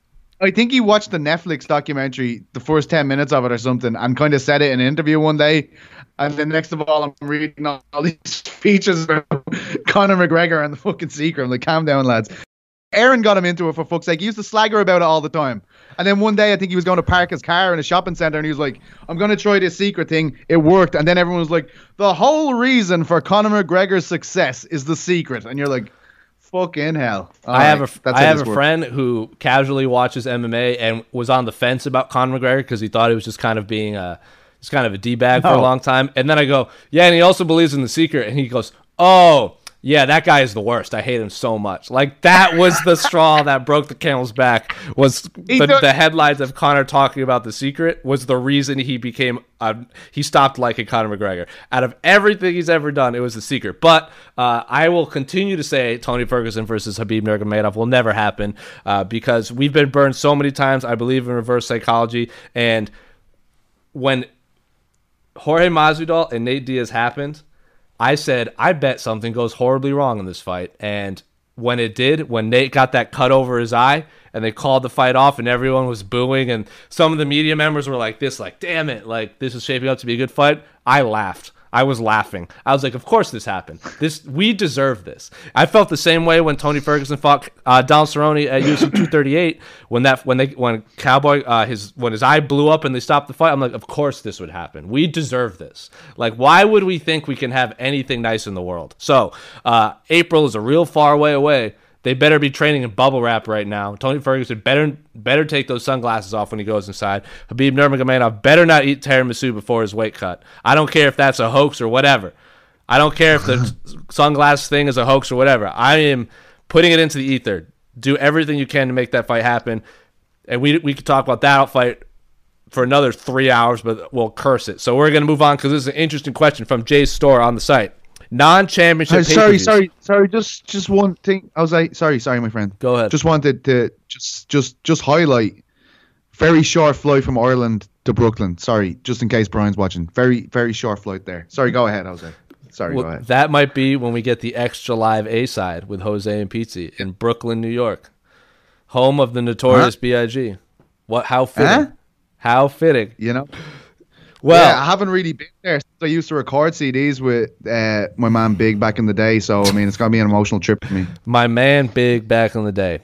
I think he watched the Netflix documentary, the first ten minutes of it or something, and kind of said it in an interview one day. And then next of all, I'm reading all these speeches about Conor McGregor and the fucking Secret. I'm like, calm down, lads. Aaron got him into it, for fuck's sake. He used to slag her about it all the time. And then one day, I think he was going to park his car in a shopping center, and he was like, I'm going to try this Secret thing. It worked. And then everyone was like, the whole reason for Conor McGregor's success is The Secret. And you're like, fucking hell. All I have right, a, I have a friend who casually watches M M A and was on the fence about Conor McGregor because he thought he was just kind of being a, just kind of a D-bag no. for a long time. And then I go, yeah, and he also believes in The Secret. And he goes, oh, yeah, that guy is the worst. I hate him so much. Like, that was the straw that broke the camel's back. Was the, the headlines of Conor talking about The Secret was the reason he became uh, he stopped liking Conor McGregor. Out of everything he's ever done, it was The Secret. But uh, I will continue to say Tony Ferguson versus Khabib Nurmagomedov will never happen uh, because we've been burned so many times. I believe in reverse psychology, and when Jorge Masvidal and Nate Diaz happened, I said, I bet something goes horribly wrong in this fight. And when it did, when Nate got that cut over his eye and they called the fight off and everyone was booing and some of the media members were like this, like, damn it, like this is shaping up to be a good fight, I laughed. I was laughing. I was like, of course this happened. This we deserve this. I felt the same way when Tony Ferguson fought uh, Donald Cerrone at U F C two thirty-eight when that when they when Cowboy uh, his when his eye blew up and they stopped the fight. I'm like, of course this would happen. We deserve this. Like, why would we think we can have anything nice in the world? So uh, April is a real far way away. They better be training in bubble wrap right now. Tony Ferguson better better take those sunglasses off when he goes inside. Khabib Nurmagomedov better not eat tiramisu before his weight cut. I don't care if that's a hoax or whatever. I don't care if the sunglass thing is a hoax or whatever. I am putting it into the ether. Do everything you can to make that fight happen. And we we could talk about that fight for another three hours, but we'll curse it. So we're going to move on because this is an interesting question from Jay's store on the site. Non-championship uh, sorry sorry sorry just just one thing. I was like, sorry sorry my friend, go ahead. Just wanted to just just just highlight very short flight from Ireland to Brooklyn. Sorry, just in case Brian's watching. Very very short flight there. Sorry, go ahead, Jose. Sorry, well, go ahead. That might be when we get the extra live A-side with Jose and Pizzi in Brooklyn, New York, home of the notorious huh? B I G. What how fitting. Huh? How fitting. You know? Well, yeah, I haven't really been there since I used to record C Ds with uh, my man Big back in the day. So, I mean, it's going to be an emotional trip for me. My man Big back in the day.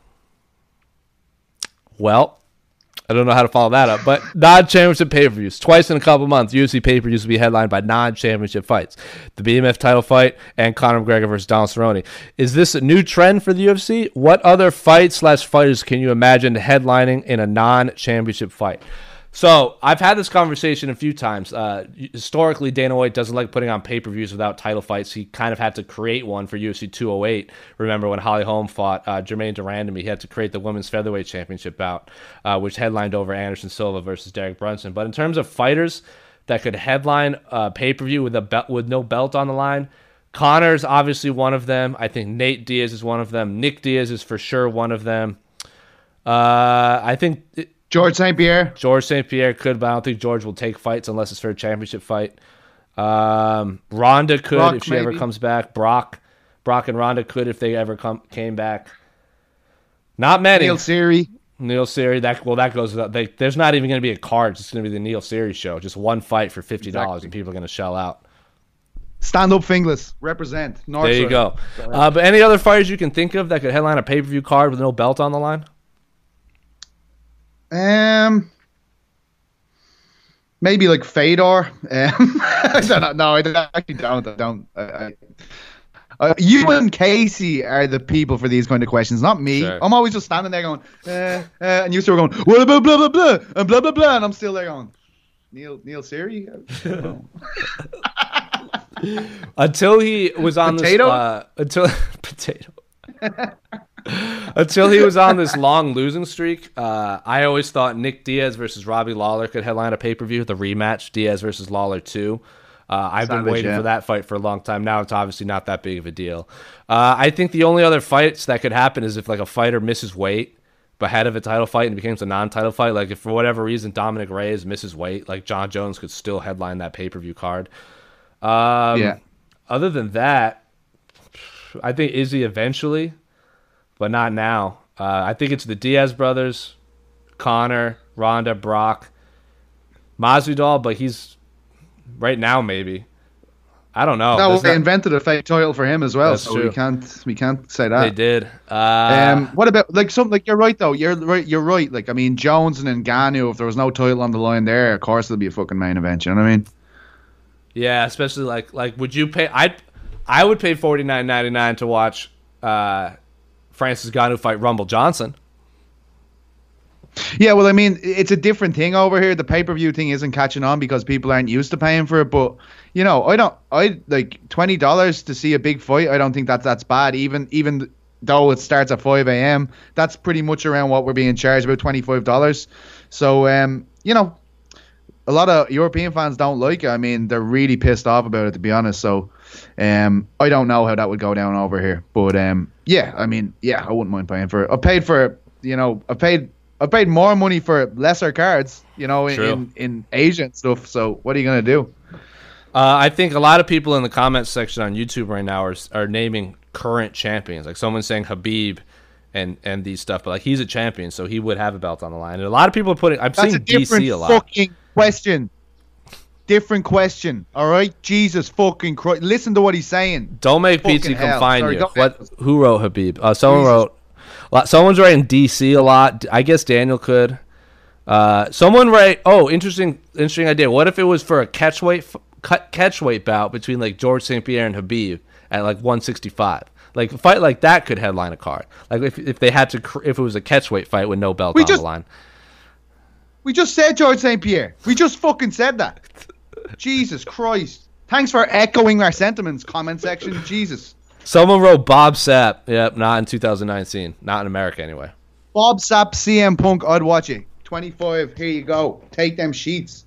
Well, I don't know how to follow that up, but non-championship pay-per-views. Twice in a couple months, U F C pay-per-views will be headlined by non-championship fights. The B M F title fight and Conor McGregor versus Donald Cerrone. Is this a new trend for the U F C? What other fights slash fighters can you imagine headlining in a non-championship fight? So I've had this conversation a few times. Uh, historically, Dana White doesn't like putting on pay-per-views without title fights. He kind of had to create one for U F C two oh eight. Remember when Holly Holm fought uh, Jermaine Durandamy? He had to create the Women's Featherweight Championship bout, uh, which headlined over Anderson Silva versus Derek Brunson. But in terms of fighters that could headline a pay-per-view with a belt with no belt on the line, Conor's obviously one of them. I think Nate Diaz is one of them. Nick Diaz is for sure one of them. Uh, I think... It, George Saint Pierre. George Saint Pierre could, but I don't think George will take fights unless it's for a championship fight. Um, Ronda could Brock, if she maybe. ever comes back. Brock, Brock and Ronda could if they ever come came back. Not many. Neil Seary. Neil Seary. That well, that goes without. They, there's not even going to be a card. It's going to be the Neil Seary show. Just one fight for fifty dollars, Exactly. and people are going to shell out. Stand up, Finglas. Represent. North There you side. go. Uh, but any other fighters you can think of that could headline a pay per view card with no belt on the line? Um, maybe like Fedor. Um, I don't know. No, I actually don't. I don't. I, I, uh, you and Casey are the people for these kind of questions, not me. Sure. I'm always just standing there going, uh, uh, and you two are going, blah blah blah blah blah, and blah blah blah, and I'm still there going, Neil Neil Seary. I don't know. Until he was on Potato? this uh, until potato. Until he was on this long losing streak, uh, I always thought Nick Diaz versus Robbie Lawler could headline a pay-per-view, the rematch, Diaz versus Lawler two. Uh, I've been Savage, waiting yeah. for that fight for a long time. Now it's obviously not that big of a deal. Uh, I think the only other fights that could happen is if like a fighter misses weight ahead of a title fight and becomes a non-title fight. Like if for whatever reason Dominic Reyes misses weight, like John Jones could still headline that pay-per-view card. Um, Yeah. Other than that, I think Izzy eventually, but not now. Uh, I think it's the Diaz brothers, Conor, Ronda, Brock, Masvidal, but he's right now maybe. I don't know. No, That's they not- invented a fake title for him as well, That's so true. we can't we can't say that. they did. Uh, Um, what about like something like you're right though. You're right. You're right. Like I mean, Jones and Ngannou. If there was no title on the line there, of course it'll be a fucking main event. You know what I mean? yeah, especially like like would you pay? I I would pay forty nine ninety nine to watch uh, Francis Ngannou fight Rumble Johnson. Yeah. Well, I mean, it's a different thing over here. The pay per view thing isn't catching on because people aren't used to paying for it. But you know, I don't. I like twenty dollars to see a big fight. I don't think that's that's bad. Even even though it starts at five a m, that's pretty much around what we're being charged, about twenty five dollars. So um, you know. A lot of European fans don't like it. I mean, they're really pissed off about it, to be honest. So, um, I don't know how that would go down over here. But um, yeah, I mean, yeah, I wouldn't mind paying for it. I paid for, you know, I paid, I paid more money for lesser cards, you know, in, True. in, in Asia and stuff. So, what are you gonna do? Uh, I think a lot of people in the comments section on YouTube right now are are naming current champions. Like someone's saying Habib and and these stuff, but like he's a champion, so he would have a belt on the line. And a lot of people are putting. I'm That's a seeing D different C a lot. fucking question. Different question. All right, Jesus fucking Christ! Listen to what he's saying. Don't make Fucking Pizzi come hell. find Sorry, you. go ahead. What? Who wrote Habib? Uh, someone Jesus. wrote. lot- Someone's writing D C a lot. I guess Daniel could. Uh, someone write. Oh, interesting, interesting idea. What if it was for a catchweight, f- cut catchweight bout between like George Saint Pierre and Habib at like one sixty-five? Like a fight like that could headline a card. Like if if they had to, cr- if it was a catchweight fight with no belt We on just- the line. We just said George Saint Pierre. We just fucking said that. Jesus Christ. Thanks for echoing our sentiments, comment section. Jesus. Someone wrote Bob Sapp. Yep, not in two thousand nineteen. Not in America anyway. Bob Sapp, C M Punk, I'd watch it. twenty-five, here you go. Take them sheets.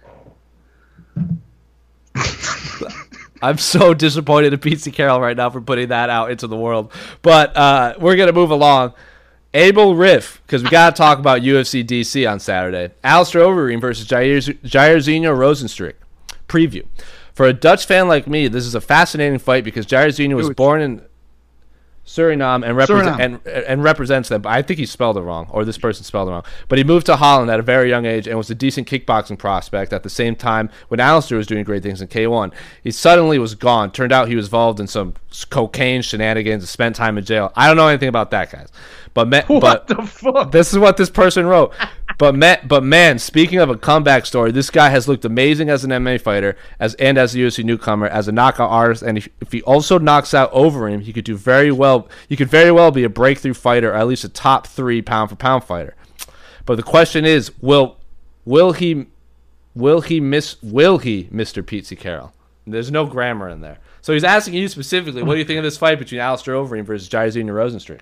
I'm so disappointed in Pizzi Carroll right now for putting that out into the world. But uh, we're going to move along. Abel Riff, because we got to talk about U F C D C on Saturday. Alistair Overeem versus Jair, Jairzinho Rozenstruik. Preview. For a Dutch fan like me, this is a fascinating fight because Jairzinho was Huge. born in Suriname and, represent, Suriname. and and represents them. But I think he spelled it wrong, or this person spelled it wrong. But he moved to Holland at a very young age and was a decent kickboxing prospect at the same time when Alistair was doing great things in K one. He suddenly was gone. Turned out he was involved in some cocaine shenanigans and spent time in jail. I don't know anything about that, guys. But me, What but the fuck? this is what this person wrote. But man, but man, speaking of a comeback story, this guy has looked amazing as an M M A fighter, as and as a U F C newcomer, as a knockout artist, and if, if he also knocks out Overeem, he could do very well. He could very well be a breakthrough fighter, or at least a top three pound for pound fighter. But the question is, will Will he? Will he miss? Will he, Mister Pete Carroll? There's no grammar in there. So he's asking you specifically, what do you think of this fight between Alistair Overeem versus Jairzinho Rozenstruik?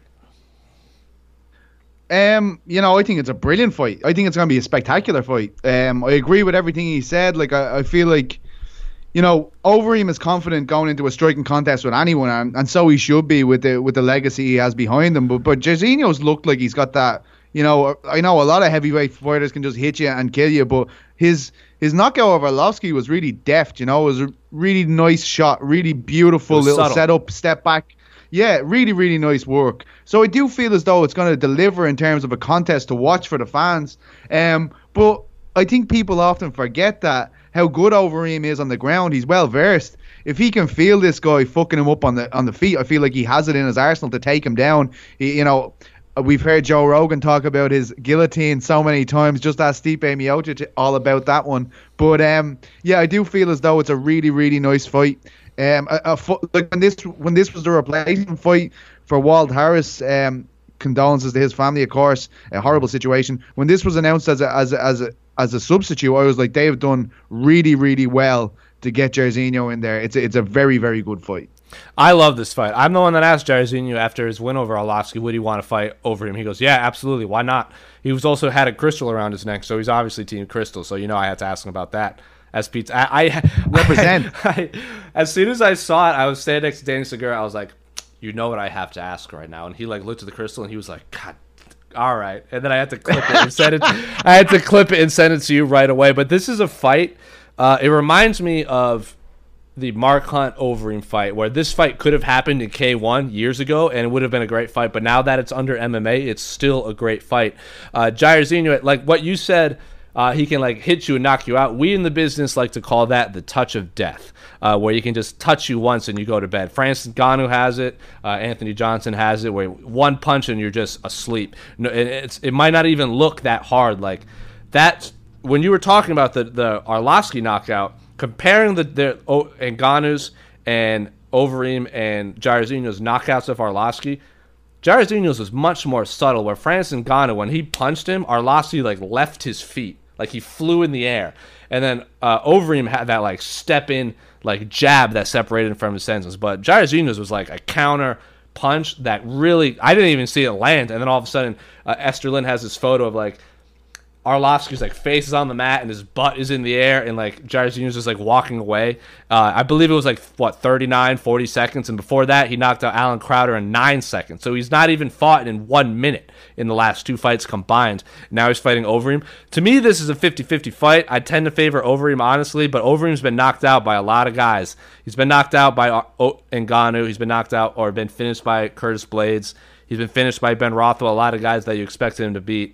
Um, you know, I think it's a brilliant fight. I think it's going to be a spectacular fight. Um, I agree with everything he said. Like, I, I feel like, you know, Overeem is confident going into a striking contest with anyone, and, and so he should be with the with the legacy he has behind him. But but Jairzinho's looked like he's got that. You know, I know a lot of heavyweight fighters can just hit you and kill you, but his his knockout of Arlovsky was really deft. You know, it was a really nice shot, really beautiful little subtle. setup, step back. Yeah, really, really nice work. So I do feel as though it's going to deliver in terms of a contest to watch for the fans. Um, but I think people often forget that how good Overeem is on the ground. He's well versed. If he can feel this guy fucking him up on the on the feet, I feel like he has it in his arsenal to take him down. He, you know, we've heard Joe Rogan talk about his guillotine so many times. Just ask Stipe Miocic all about that one. But um, yeah, I do feel as though it's a really, really nice fight. Um, a, a fu- like when this when this was the replacement fight for Walt Harris, um, condolences to his family, of course, a horrible situation. When this was announced as a as a, as a as a substitute, I was like, they've done really, really well to get Jairzinho in there. It's a, it's a very, very good fight. I love this fight. I'm the one that asked Jairzinho after his win over Arlovsky, would he want to fight over him? He goes, yeah, absolutely. Why not? He was also had a crystal around his neck, so he's obviously Team Crystal. So you know I had to ask him about that. As Pete, I, I represent. I, I, as soon as I saw it, I was standing next to Danny Segura. I was like, you know what I have to ask right now, and he like looked at the crystal and he was like, God, all right. And then I had to clip it and send it. I had to clip it and send it to you right away. But this is a fight. Uh, it reminds me of the Mark Hunt Overeem fight, where this fight could have happened in K one years ago and it would have been a great fight. But now that it's under M M A, it's still a great fight. Uh, Jairzinho, like what you said. Uh, he can like hit you and knock you out. We in the business like to call that the touch of death, uh, where you can just touch you once and you go to bed. Francis Ngannou has it. Uh, Anthony Johnson has it, where one punch and you're just asleep. No, it, it's it might not even look that hard. Like that when you were talking about the the Arlovsky knockout, comparing the the oh, Ngannou's and Overeem and Jairzinho's knockouts of Arlovsky. Jairzinho's was much more subtle, where Francis Ngannou, when he punched him, Arlovsky like left his feet. Like he flew in the air. And then uh, Overeem had that like step in, like jab that separated him from his senses. But Jairzinho's was like a counter punch that really, I didn't even see it land. And then all of a sudden, uh, Esther Lynn has this photo of like Arlovsky's like face is on the mat and his butt is in the air, and like Jairzinho's just like walking away. Uh, I believe it was like what thirty-nine, forty seconds, and before that he knocked out Alan Crowder in nine seconds. So he's not even fought in one minute in the last two fights combined. Now he's fighting Overeem. To me, this is a fifty-fifty fight. I tend to favor Overeem honestly, but Overeem's been knocked out by a lot of guys. He's been knocked out by o- Ngannou. He's been knocked out or been finished by Curtis Blades. He's been finished by Ben Rothwell. A lot of guys that you expected him to beat.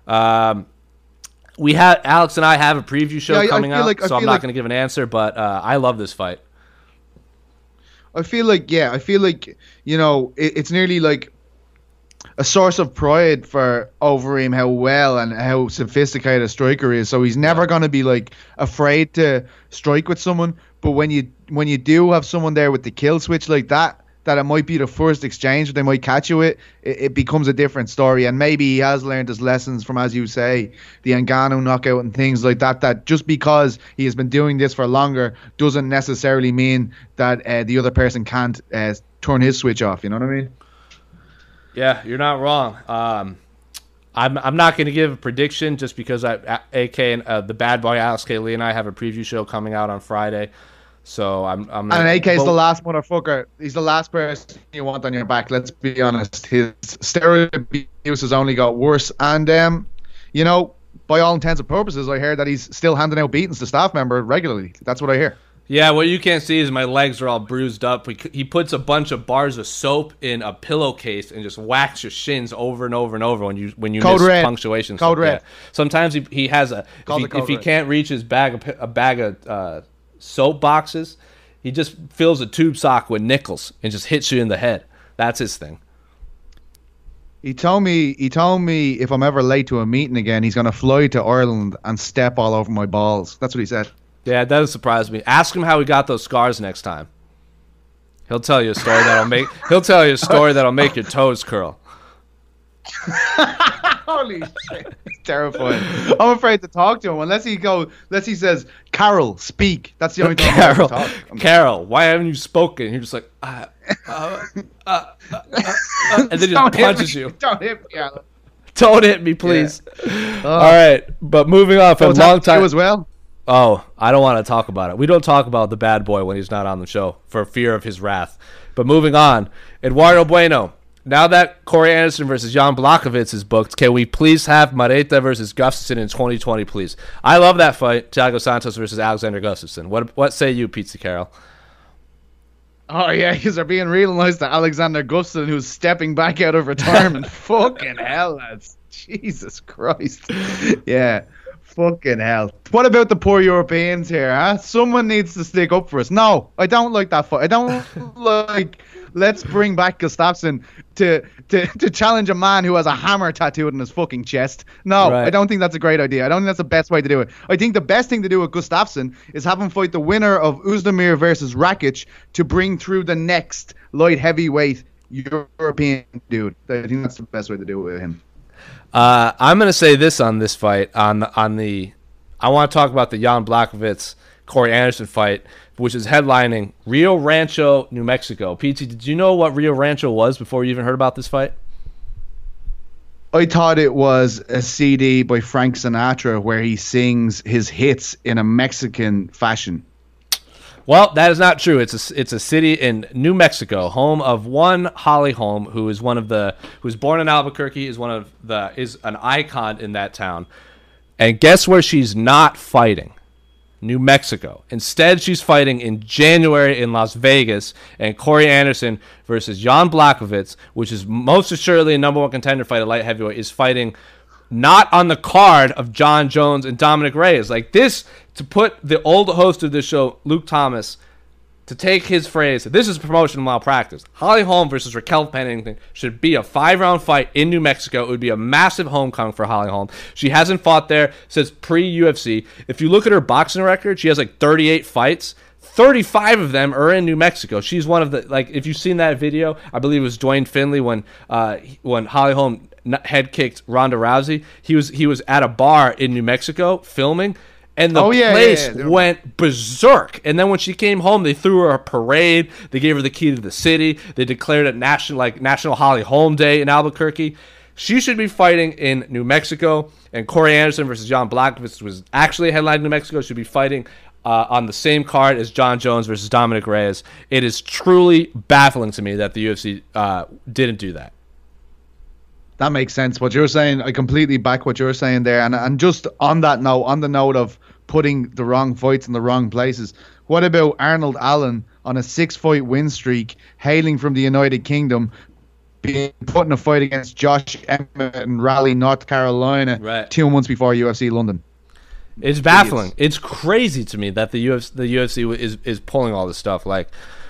Um, We have Alex and I have a preview show yeah, coming out, like, so I'm not like, going to give an answer. But uh, I love this fight. I feel like yeah, I feel like you know it, it's nearly like a source of pride for Overeem how well and how sophisticated a striker is. So he's never going to be like afraid to strike with someone. But when you when you do have someone there with the kill switch like that, that it might be the first exchange they might catch you with, it, it becomes a different story. And maybe he has learned his lessons from, as you say, the Ngannou knockout and things like that, that just because he has been doing this for longer doesn't necessarily mean that uh, the other person can't uh, turn his switch off. You know what I mean? Yeah, you're not wrong. Um, I'm I'm not going to give a prediction just because I, A K and uh, the bad boy Alex K. Lee and I have a preview show coming out on Friday. So I'm. I'm and A K's the last motherfucker. He's the last person you want on your back. Let's be honest. His steroid abuse has only got worse. And um, you know, by all intents and purposes, I heard that he's still handing out beatings to staff members regularly. That's what I hear. Yeah, what you can't see is my legs are all bruised up. He puts a bunch of bars of soap in a pillowcase and just whacks your shins over and over and over when you when you Code miss red. punctuation. Code so, red. Yeah. Sometimes he he has a if he, if he can't reach his bag of, a bag of uh, soap boxes, he just fills a tube sock with nickels and just hits you in the head. That's his thing. He told me he told me if I'm ever late to a meeting again, he's gonna fly to Ireland and step all over my balls. That's what he said. Yeah, it doesn't surprise me. Ask him how he got those scars next time. He'll tell you a story that'll make he'll tell you a story that'll make your toes curl. Holy shit. It's terrifying. I'm afraid to talk to him unless he go unless he says, Carol, speak. That's the only time Carol, I talk. I'm Carol, why haven't you spoken? You're just like, uh, uh, uh, uh, uh, uh, and then he just Don't hit punches me. you. Don't hit me, Alan. Don't hit me, please. All right, but moving on So from it's long happened to you time as well. Oh, I don't want to talk about it. We don't talk about the bad boy when he's not on the show for fear of his wrath. But moving on, Eduardo Bueno. Now that Corey Anderson versus Jan Blachowicz is booked, can we please have Mareta versus Gustafsson in twenty twenty, please? I love that fight, Thiago Santos versus Alexander Gustafsson. What what say you, Pizza Carol? Oh, yeah, because they're being real nice to Alexander Gustafsson, who's stepping back out of retirement. Fucking hell, lads. Jesus Christ. Yeah. Fucking hell. What about the poor Europeans here, huh? Someone needs to stick up for us. No, I don't like that fight. I don't like, let's bring back Gustafsson to, to, to challenge a man who has a hammer tattooed on his fucking chest. No, Right. I don't think that's a great idea. I don't think that's the best way to do it. I think the best thing to do with Gustafsson is have him fight the winner of Uzdemir versus Rakic to bring through the next light heavyweight European dude. I think that's the best way to do it with him. Uh, I'm going to say this on this fight. On the, on the, I want to talk about the Jan Blachowicz Corey Anderson fight, which is headlining Rio Rancho, New Mexico. P T, did you know what Rio Rancho was before you even heard about this fight? I thought it was a C D by Frank Sinatra where he sings his hits in a Mexican fashion. Well, that is not true. It's a, it's a city in New Mexico, home of one Holly Holm, who is one of the who was born in Albuquerque, is one of the is an icon in that town. And guess where she's not fighting? New Mexico. Instead, she's fighting in January in Las Vegas, and Corey Anderson versus Jan Blachowicz, which is most assuredly a number one contender fight at light heavyweight, is fighting not on the card of John Jones and Dominic Reyes. Like this, to put the old host of this show, Luke Thomas, to take his phrase, this is promotional malpractice. Holly Holm versus Raquel Pennington should be a five-round fight in New Mexico. It would be a massive homecoming for Holly Holm. She hasn't fought there since pre-U F C. If you look at her boxing record, she has like thirty-eight fights. thirty-five of them are in New Mexico. She's one of the, like, if you've seen that video, I believe it was Dwayne Finley when uh, when Holly Holm head kicked Ronda Rousey. He was he was at a bar in New Mexico filming, and the Oh, yeah, place yeah, yeah. went berserk. And then when she came home, they threw her a parade. They gave her the key to the city. They declared it national like National Holly Holm Day in Albuquerque. She should be fighting in New Mexico. And Corey Anderson versus Jan Blachowicz was actually headlined in New Mexico. Should be fighting uh, on the same card as John Jones versus Dominic Reyes. It is truly baffling to me that the U F C uh, didn't do that. That makes sense. What you're saying, I completely back what you're saying there. And and just on that note, on the note of putting the wrong fights in the wrong places, what about Arnold Allen on a six-fight win streak, hailing from the United Kingdom, being put in a fight against Josh Emmett in Raleigh, North Carolina, Right. two months before U F C London? It's baffling. It's crazy to me that the U F C, the U F C is is pulling all this stuff. Like,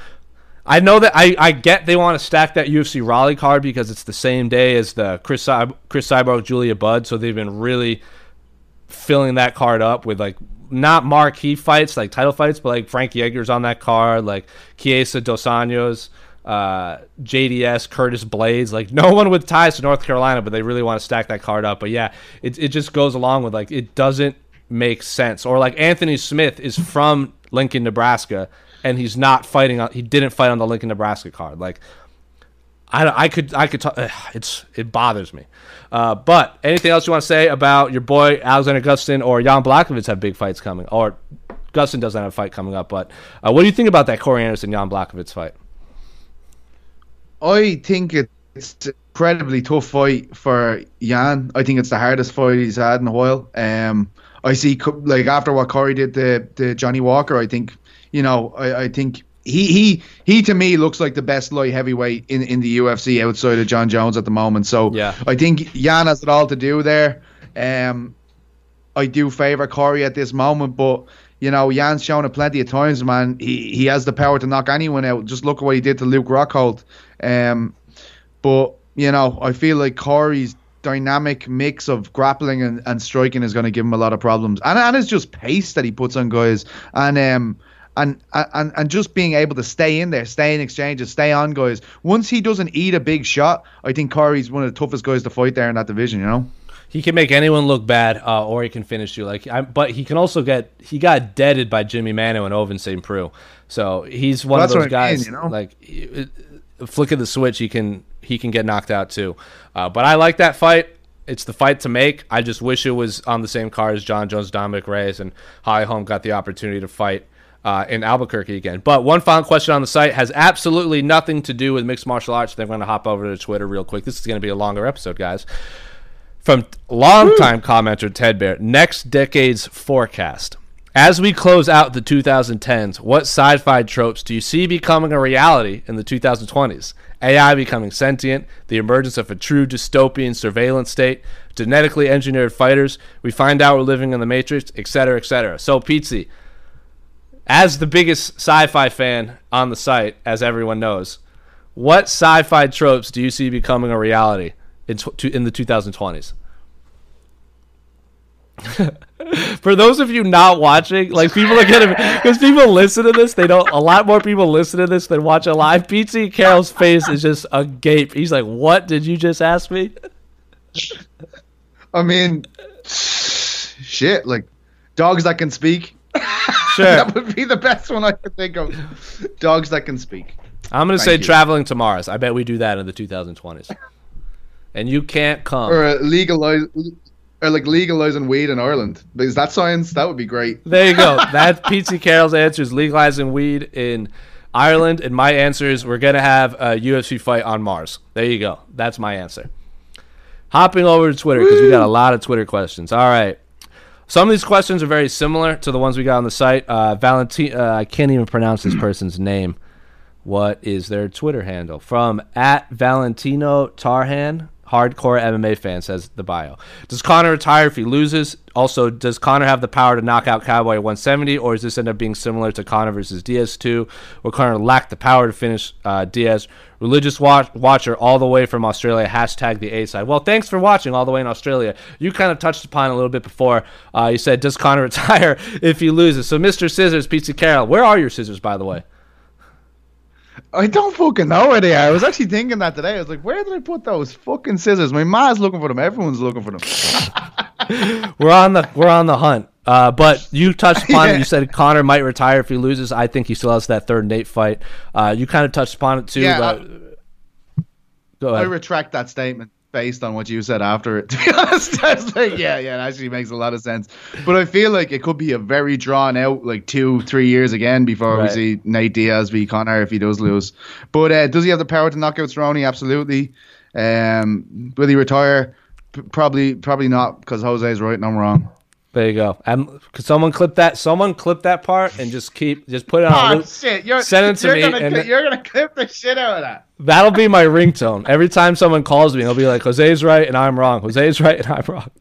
I know that I, I get they want to stack that U F C Raleigh card because it's the same day as the Chris Cy- Chris Cyborg Julia Budd, so they've been really filling that card up with like not marquee fights like title fights, but like Frank Yeager's on that card, like Chiesa Dos Anjos, uh, J D S, Curtis Blades, like no one with ties to North Carolina, but they really want to stack that card up. But yeah, it it just goes along with like it doesn't make sense. Or like Anthony Smith is from Lincoln, Nebraska, and he's not fighting on. He didn't fight on the Lincoln, Nebraska card. Like, I, I could I could talk. It's it bothers me. Uh, but anything else you want to say about your boy Alexander Gustafsson or Jan Blachowicz have big fights coming? Or Gustafsson doesn't have a fight coming up. But uh, what do you think about that Corey Anderson Jan Blachowicz fight? I think it's an incredibly tough fight for Jan. I think it's the hardest fight he's had in a while. Um, I see, co- like after what Corey did to, to Johnny Walker, I think, you know, I, I think he he he to me looks like the best light heavyweight in, in the U F C outside of John Jones at the moment. So Yeah. I think Jan has it all to do there. Um, I do favour Corey at this moment, but you know, Jan's shown it plenty of times, man. He he has the power to knock anyone out. Just look at what he did to Luke Rockhold. Um, but you know, I feel like Corey's dynamic mix of grappling and, and striking is going to give him a lot of problems, and and it's just pace that he puts on guys. And um, and and and just being able to stay in there, stay in exchanges, stay on guys. Once he doesn't eat a big shot, I think Corey's one of the toughest guys to fight there in that division. You know, he can make anyone look bad, uh, or he can finish you. Like, I, but he can also get he got deaded by Jimmy Mano and Ovince Saint Preux. So he's one well, of those guys. Mean, you know? Like, it, flick of the switch, he can he can get knocked out too. Uh, but I like that fight. It's the fight to make. I just wish it was on the same card as John Jones, Dominic Reyes, and Holly Holm got the opportunity to fight uh, in Albuquerque again. But one final question on the site has absolutely nothing to do with mixed martial arts. They're going to hop over to Twitter real quick. This is going to be a longer episode, guys. From longtime commenter Ted Bear, next decade's forecast. As we close out the two thousand tens, what sci-fi tropes do you see becoming a reality in the two thousand twenties? A I becoming sentient, the emergence of a true dystopian surveillance state, genetically engineered fighters, we find out we're living in the Matrix, et cetera, et cetera. So, Pizzi, as the biggest sci-fi fan on the site, as everyone knows, what sci-fi tropes do you see becoming a reality in, tw- in the two thousand twenties? For those of you not watching, like, people are gonna, because people listen to this, they don't. A lot more people listen to this than watch it live. Pizzi Carroll's face is just agape. He's like, "What did you just ask me?" I mean, shit, like dogs that can speak. Sure, that would be the best one I could think of. Dogs that can speak. I'm gonna Thank say you. traveling to Mars. I bet we do that in the two thousand twenties. And you can't come. Or uh, legalize, or like legalizing weed in Ireland. Is that science? That would be great. There you go. That's Pizzi Carroll's answer is legalizing weed in Ireland, and my answer is we're gonna have a U F C fight on Mars. There you go. That's my answer. Hopping over to Twitter because we got a lot of Twitter questions. All right. Some of these questions are very similar to the ones we got on the site. Uh, Valentin, uh, I can't even pronounce this person's name. What is their Twitter handle? From at Valentino Tarhan, hardcore M M A fan, says the bio. Does Conor retire if he loses? Also, does Conor have the power to knock out Cowboy at one seventy, or does this end up being similar to Conor versus Diaz two, where Conor lacked the power to finish uh, Diaz? Religious watch- watcher all the way from Australia, hashtag the A-side. Well, thanks for watching all the way in Australia. You kind of touched upon it a little bit before. Uh, you said, does Conor retire if he loses? So, Mister Scissors, Pizzi Carroll, where are your scissors, by the way? I don't fucking know where they are. I was actually thinking that today. I was like, where did I put those fucking scissors? My ma's looking for them. Everyone's looking for them. we're on the we're on the hunt. Uh, but you touched upon Yeah. it. You said Conor might retire if he loses. I think he still has that third Nate fight. Uh, you kind of touched upon it too. Yeah, but... Go I ahead. retract that statement based on what you said after it. To be honest, I was like, yeah, yeah, it actually makes a lot of sense. But I feel like it could be a very drawn out, like two, three years again before Right. we see Nate Diaz v Conor if he does lose. But uh, does he have the power to knock out Cerrone? Absolutely. Um, will he retire? P- probably, probably not, because Jose's right and I'm wrong. There you go. Um, could someone clip that? Someone clip that part and just keep just put it on. a Oh loop. shit! You're, Send it to you're me Gonna, and- cli- you're gonna clip the shit out of that. That'll be my ringtone. Every time someone calls me, it'll be like, Jose's right and I'm wrong. Jose's right and I'm wrong.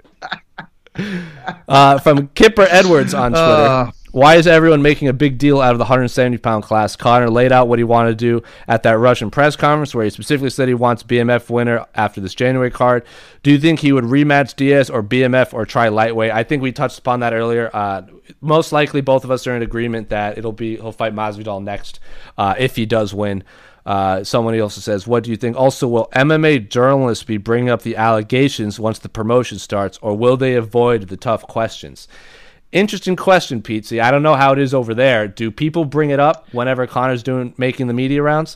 Uh, from Kipper Edwards on Twitter. Uh. Why is everyone making a big deal out of the one seventy pound class? Conor laid out what he wanted to do at that Russian press conference where he specifically said he wants B M F winner after this January card. Do you think he would rematch Diaz or B M F or try lightweight? I think we touched upon that earlier. Uh, most likely both of us are in agreement that it'll be he'll fight Masvidal next uh, if he does win. Uh, someone also says, what do you think? Also, will M M A journalists be bringing up the allegations once the promotion starts, or will they avoid the tough questions? Interesting question, Pizzi. I don't know how it is over there. Do people bring it up whenever Conor's doing making the media rounds?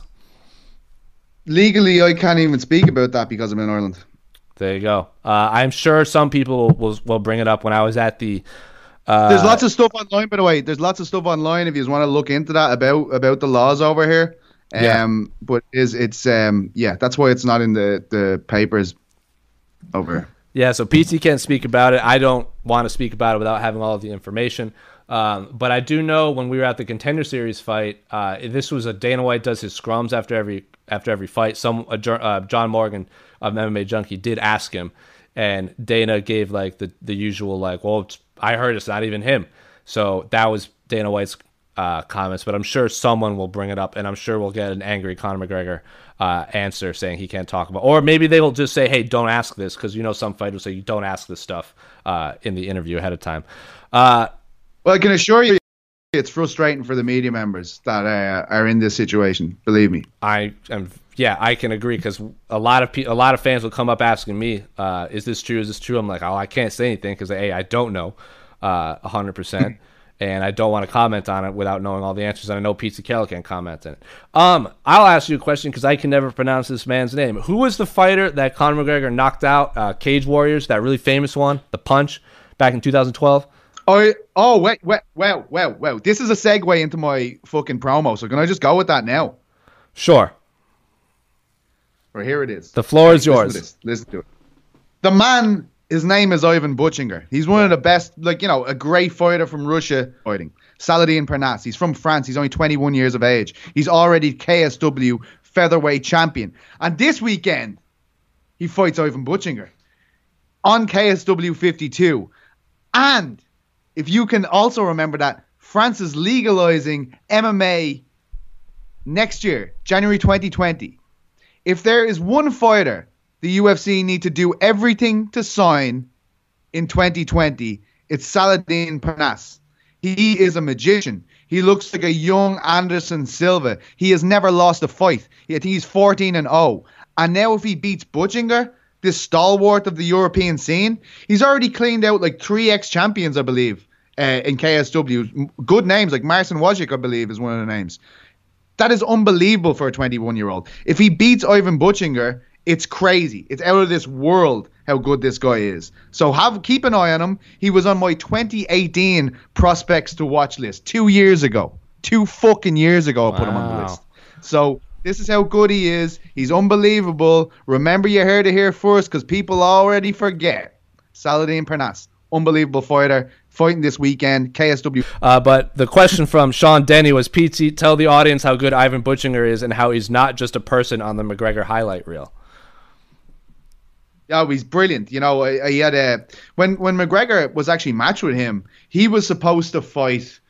Legally, I can't even speak about that because I'm in Ireland. There you go. Uh, I'm sure some people will will bring it up. When I was at the uh, There's lots of stuff online, by the way. There's lots of stuff online if you just want to look into that about about the laws over here. Yeah. Um, but is it's um yeah, that's why it's not in the the papers over here. Yeah, so P T can't speak about it. I don't want to speak about it without having all of the information. Um, but I do know when we were at the Contender Series fight, uh, this was a Dana White does his scrums after every after every fight. Some uh, uh, John Morgan of M M A Junkie did ask him, and Dana gave like the the usual like, well, it's, I heard it's not even him. So that was Dana White's uh, comments. But I'm sure someone will bring it up, and I'm sure we'll get an angry Conor McGregor uh, answer saying he can't talk about, or maybe they will just say, hey, don't ask this, because you know some fighters say you don't ask this stuff uh, in the interview ahead of time. Uh, Well, I can assure you, it's frustrating for the media members that uh, are in this situation. Believe me. I am. Yeah, I can agree because a lot of pe- a lot of fans will come up asking me, uh, "Is this true? Is this true?" I'm like, "Oh, I can't say anything because a I don't know uh, one hundred percent, and I don't want to comment on it without knowing all the answers. And I know Pete Carroll can't comment on it. Um, I'll ask you a question because I can never pronounce this man's name. Who was the fighter that Conor McGregor knocked out? Uh, Cage Warriors, that really famous one, the Punch, back in two thousand twelve. Oh, oh, wait, wait, well, well, well. This is a segue into my fucking promo, so can I just go with that now? Sure. Or here it is. The floor is Listen yours. to this. Listen to it. The man, his name is Ivan Butchinger. He's one of the best, like, you know, a great fighter from Russia fighting. Saladin Parnasse. He's from France. He's only twenty-one years of age. He's already K S W featherweight champion. And this weekend, he fights Ivan Butchinger on K S W fifty-two. And if you can also remember that France is legalizing M M A next year, January twenty twenty. If there is one fighter the U F C need to do everything to sign in twenty twenty, it's Saladin Parnasse. He is a magician. He looks like a young Anderson Silva. He has never lost a fight. I think he's fourteen and oh. And now if he beats Butchinger, this stalwart of the European scene, he's already cleaned out like three ex-champions, I believe. Uh, in K S W, good names like Marcin Wojcik, I believe, is one of the names. That is unbelievable for a twenty-one-year-old. If he beats Ivan Butchinger, it's crazy. It's out of this world how good this guy is. So have keep an eye on him. He was on my twenty eighteen prospects to watch list two years ago. Two fucking years ago, I put him on the list. So this is how good he is. He's unbelievable. Remember, you heard it here first because people already forget. Saladin Parnasse, unbelievable fighter. Fighting this weekend, K S W. Uh, but the question from Sean Denny was, Pete, tell the audience how good Ivan Butchinger is and how he's not just a person on the McGregor highlight reel. Yeah, he's brilliant. You know, he had a when when McGregor was actually matched with him, he was supposed to fight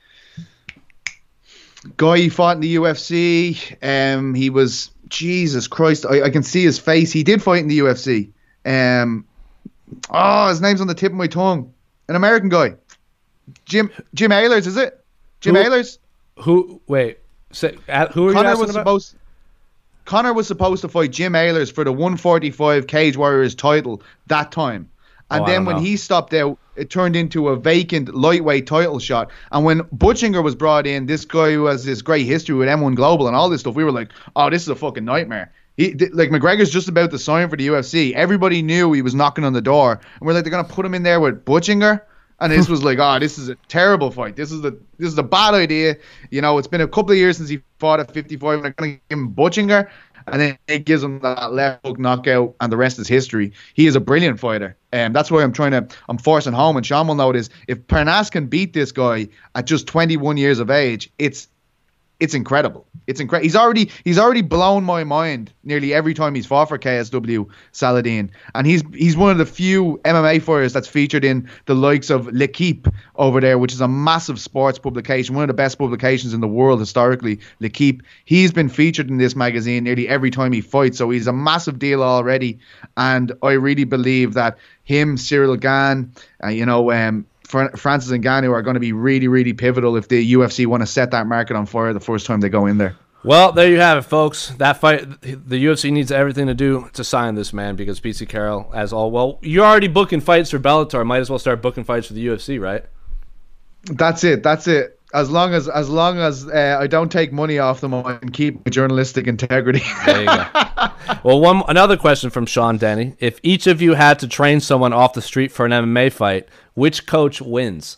guy he fought in the U F C. Um, he was Jesus Christ. I, I can see his face. He did fight in the U F C. Um, oh, his name's on the tip of my tongue. An American guy. Jim Jim Ehlers, is it? Jim who, Ehlers? Who? Wait. Say, uh, who are Conor you asking was about? supposed. Conor was supposed to fight Jim Ehlers for the one forty-five Cage Warriors title that time, and oh, then when know. he stopped out, it turned into a vacant lightweight title shot. And when Butchinger was brought in, this guy who has this great history with M one Global and all this stuff, we were like, "Oh, this is a fucking nightmare." He, th- like McGregor's just about to sign for the U F C. Everybody knew he was knocking on the door, and we're like, they're gonna put him in there with Butchinger. And this was like, oh, this is a terrible fight. This is a this is a bad idea. You know, it's been a couple of years since he fought at fifty-five, and they're going to give him Butchinger, and then it gives him that left hook knockout, and the rest is history. He is a brilliant fighter, and that's why I'm trying to, I'm forcing home, and Sean will know this. If Parnasse can beat this guy at just twenty-one years of age, it's it's incredible. It's incredible. He's already he's already blown my mind nearly every time he's fought for K S W, Saladin, and he's he's one of the few M M A fighters that's featured in the likes of L'Equipe over there, which is a massive sports publication, one of the best publications in the world historically. L'Equipe. He's been featured in this magazine nearly every time he fights, so he's a massive deal already. And I really believe that him, Cyril Gane, uh, you know, um. Francis Ngannou are going to be really, really pivotal if the U F C want to set that market on fire the first time they go in there. Well, there you have it, folks. That fight, the U F C needs everything to do to sign this man because P C Carroll, as all well, you're already booking fights for Bellator. Might as well start booking fights for the U F C, right? That's it. That's it. As long as as long as uh, I don't take money off them, I can keep my journalistic integrity. There you go. Well, one another question from Sean Denny: if each of you had to train someone off the street for an M M A fight, which coach wins?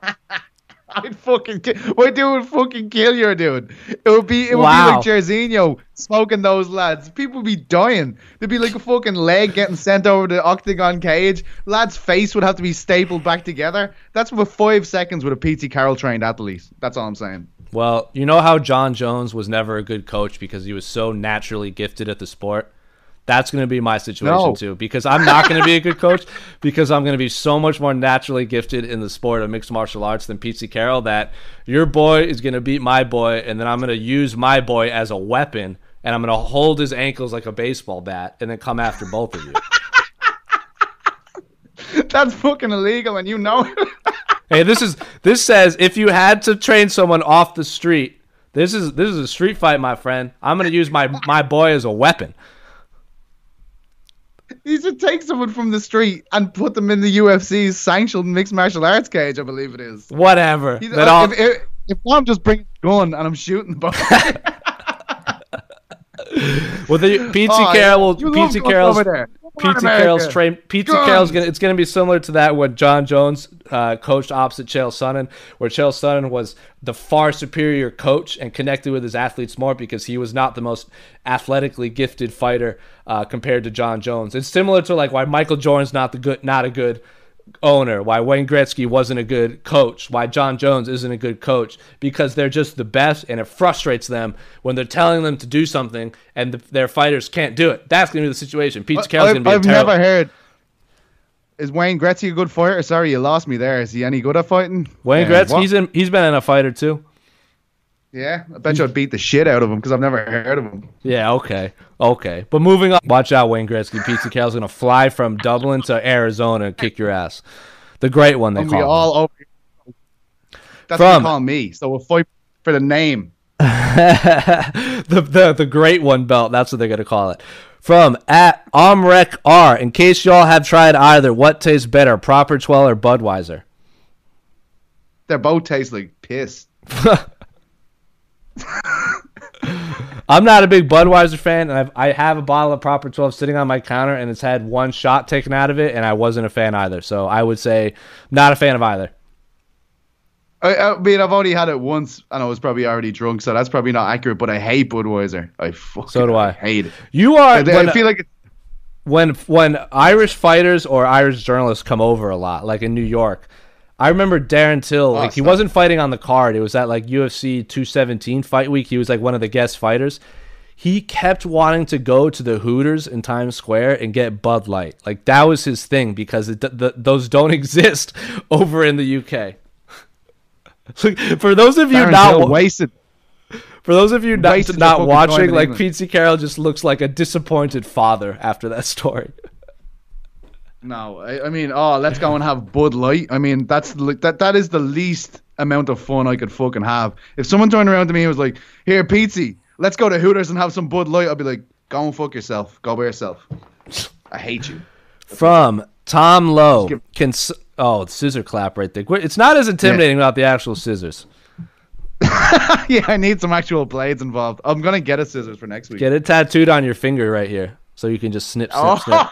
I'd fucking kill. My dude would fucking kill you, dude. It would be it would Wow. be like Jairzinho smoking those lads. People would be dying. There'd be like a fucking leg getting sent over the octagon cage. Lad's face would have to be stapled back together. That's for five seconds with a P T Carroll trained athlete. That's all I'm saying. Well, you know how John Jones was never a good coach because he was so naturally gifted at the sport? That's going to be my situation No. too, because I'm not going to be a good coach because I'm going to be so much more naturally gifted in the sport of mixed martial arts than P C Carroll that your boy is going to beat my boy, and then I'm going to use my boy as a weapon, and I'm going to hold his ankles like a baseball bat and then come after both of you. That's fucking illegal, and you know it. Hey, this is this says if you had to train someone off the street, this is this is a street fight, my friend. I'm gonna use my my boy as a weapon. You should take someone from the street and put them in the U F C's sanctioned mixed martial arts cage, I believe it is. Whatever. He's, That uh, all, if, if, if I'm just bringing a gun and I'm shooting the ball. well, the Pizza Oh, Carroll will you love Pizza guns Carroll's over there. Come on, Pizza America. Carroll's train. Pizza Guns. Carroll's gonna. It's gonna be similar to that when John Jones uh, coached opposite Chael Sonnen, where Chael Sonnen was the far superior coach and connected with his athletes more because he was not the most athletically gifted fighter uh, compared to John Jones. It's similar to like why Michael Jordan's not the good, not a good owner, why Wayne Gretzky wasn't a good coach, why John Jones isn't a good coach, because they're just the best, and it frustrates them when they're telling them to do something and the, their fighters can't do it. That's going to be the situation. Pizza Carroll's I've, going to be a I've terrible... never heard. Is Wayne Gretzky a good fighter? Sorry, you lost me there. Is he any good at fighting? Wayne Yeah, Gretzky, what? he's, in, he's been in a fight or two. Yeah, I bet you I'd beat the shit out of him because I've never heard of him. Yeah, okay. Okay. But moving on. Watch out, Wayne Gretzky. Pizza Carroll's going to fly from Dublin to Arizona and kick your ass. The great one, they And call we him. all over. That's From- what they call me. So we'll fight for the name. the, the the great one belt. That's what they're gonna call it. From at Omrek R. In case y'all have tried either, what tastes better, Proper twelve or Budweiser? They both taste like piss. I'm not a big Budweiser fan, and I've, I have a bottle of Proper twelve sitting on my counter, and it's had one shot taken out of it, and I wasn't a fan either. So I would say not a fan of either. I, I mean, I've only had it once, and I was probably already drunk, so that's probably not accurate. But I hate Budweiser. I fucking So do I. hate it. You are. I, when, I feel like it's when when Irish fighters or Irish journalists come over a lot, like in New York. I remember Darren Till, like he stop. wasn't fighting on the card. It was at like U F C two seventeen fight week. He was like one of the guest fighters. He kept wanting to go to the Hooters in Times Square and get Bud Light. Like that was his thing because it, the, those don't exist over in the U K. For those of you Darren not Till wa- wasted. for those of you not, Wasted not the fucking time watching, in like England. Pete Carroll just looks like a disappointed father after that story. No, I, I mean, oh, let's go and have Bud Light. I mean, that's li- that that is the least amount of fun I could fucking have. If someone turned around to me and was like, "Here, Pizzy, let's go to Hooters and have some Bud Light," I'd be like, "Go and fuck yourself. Go by yourself. I hate you." From Tom Lowe. give- Can s- oh, scissor clap right there. It's not as intimidating without the actual scissors. Yeah, I need some actual blades involved. I'm gonna get a scissors for next week. Get it tattooed on your finger right here, so you can just snip, snip, snip.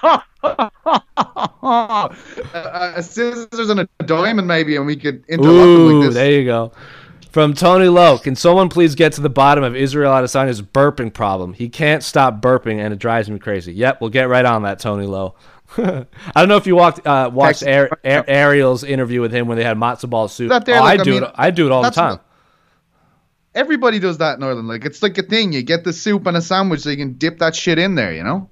uh, uh, scissors and a diamond maybe, and we could interlock them Ooh, like this. there you go. From Tony Lowe, can someone please get to the bottom of Israel Adesanya's burping problem? He can't stop burping, and it drives me crazy. Yep, we'll get right on that, Tony Lowe. I don't know if you walked, uh, watched Texas- Ar- Ar- Ariel's interview with him when they had matzo ball soup. That there, oh, I like, I do mean, it. I do it all the that's time. what- Everybody does that in Ireland. Like, it's like a thing. You get the soup and a sandwich so you can dip that shit in there, you know?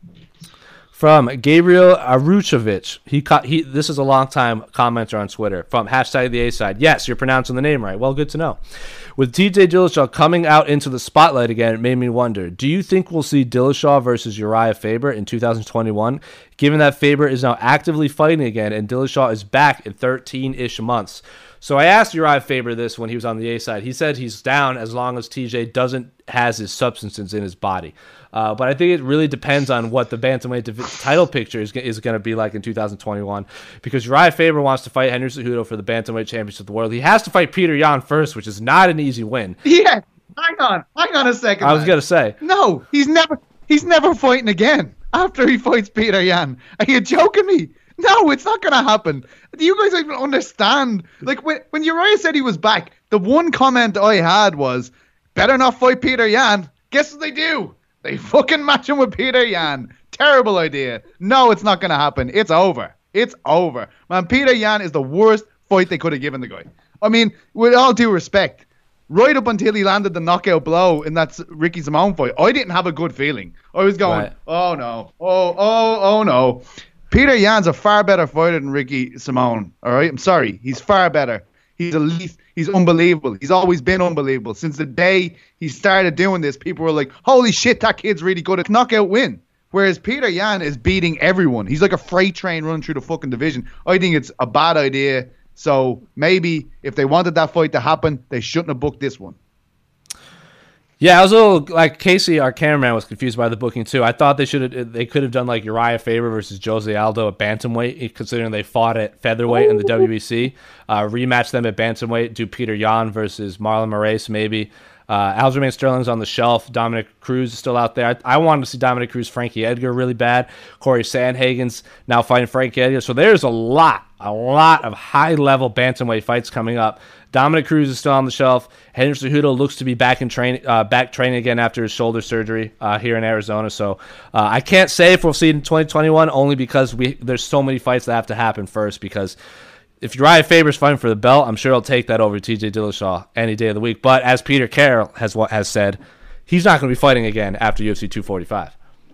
From Gabriel Aruchevich, he ca- he. This is a long time commenter on Twitter. From hashtag the A side. Yes, you're pronouncing the name right. Well, good to know. With T J Dillashaw coming out into the spotlight again, it made me wonder: do you think we'll see Dillashaw versus Uriah Faber in two thousand twenty-one? Given that Faber is now actively fighting again and Dillashaw is back in thirteen-ish months. So I asked Uriah Faber this when he was on the A side. He said he's down as long as T J doesn't has his substances in his body. Uh, but I think it really depends on what the bantamweight div- title picture is, is going to be like in two thousand twenty-one. Because Uriah Faber wants to fight Henry Cejudo for the bantamweight championship of the world. He has to fight Peter Yan first, which is not an easy win. Yeah. Hang on. Hang on a second. I was man. going to say. No, he's never he's never fighting again after he fights Peter Yan. Are you joking me? No, it's not going to happen. Do you guys even understand? Like, when, when Uriah said he was back, the one comment I had was, better not fight Peter Yan. Guess what they do? They fucking match him with Peter Yan. Terrible idea. No, it's not going to happen. It's over. It's over. Man, Peter Yan is the worst fight they could have given the guy. I mean, with all due respect, right up until he landed the knockout blow in that Ricky Simone fight, I didn't have a good feeling. I was going, Right. oh no, oh, oh, oh no. Peter Yan's a far better fighter than Ricky Simone, all right? I'm sorry. He's far better. He's elite. He's unbelievable. He's always been unbelievable. Since the day he started doing this, people were like, holy shit, that kid's really good at knockout win. Whereas Peter Yan is beating everyone. He's like a freight train running through the fucking division. I think it's a bad idea So maybe if they wanted that fight to happen, they shouldn't have booked this one. Yeah, I was a little like Casey, our cameraman, was confused by the booking too. I thought they should have, they could have done like Uriah Faber versus Jose Aldo at bantamweight, considering they fought at featherweight in the W B C. Uh, rematch them at bantamweight. Do Peter Yan versus Marlon Moraes maybe. Uh, Aljamain Sterling's on the shelf. Dominic Cruz is still out there. I, I wanted to see Dominic Cruz, Frankie Edgar really bad. Corey Sandhagen's now fighting Frankie Edgar. So there's a lot, a lot of high-level bantamweight fights coming up. Dominic Cruz is still on the shelf. Henry Cejudo looks to be back in train, uh, back training again after his shoulder surgery uh, here in Arizona. So uh, I can't say if we'll see it in twenty twenty-one, only because we there's so many fights that have to happen first. Because if Uriah Faber's fighting for the belt, I'm sure he'll take that over T J Dillashaw any day of the week. But as Peter Carroll has has said, he's not going to be fighting again after U F C two forty-five.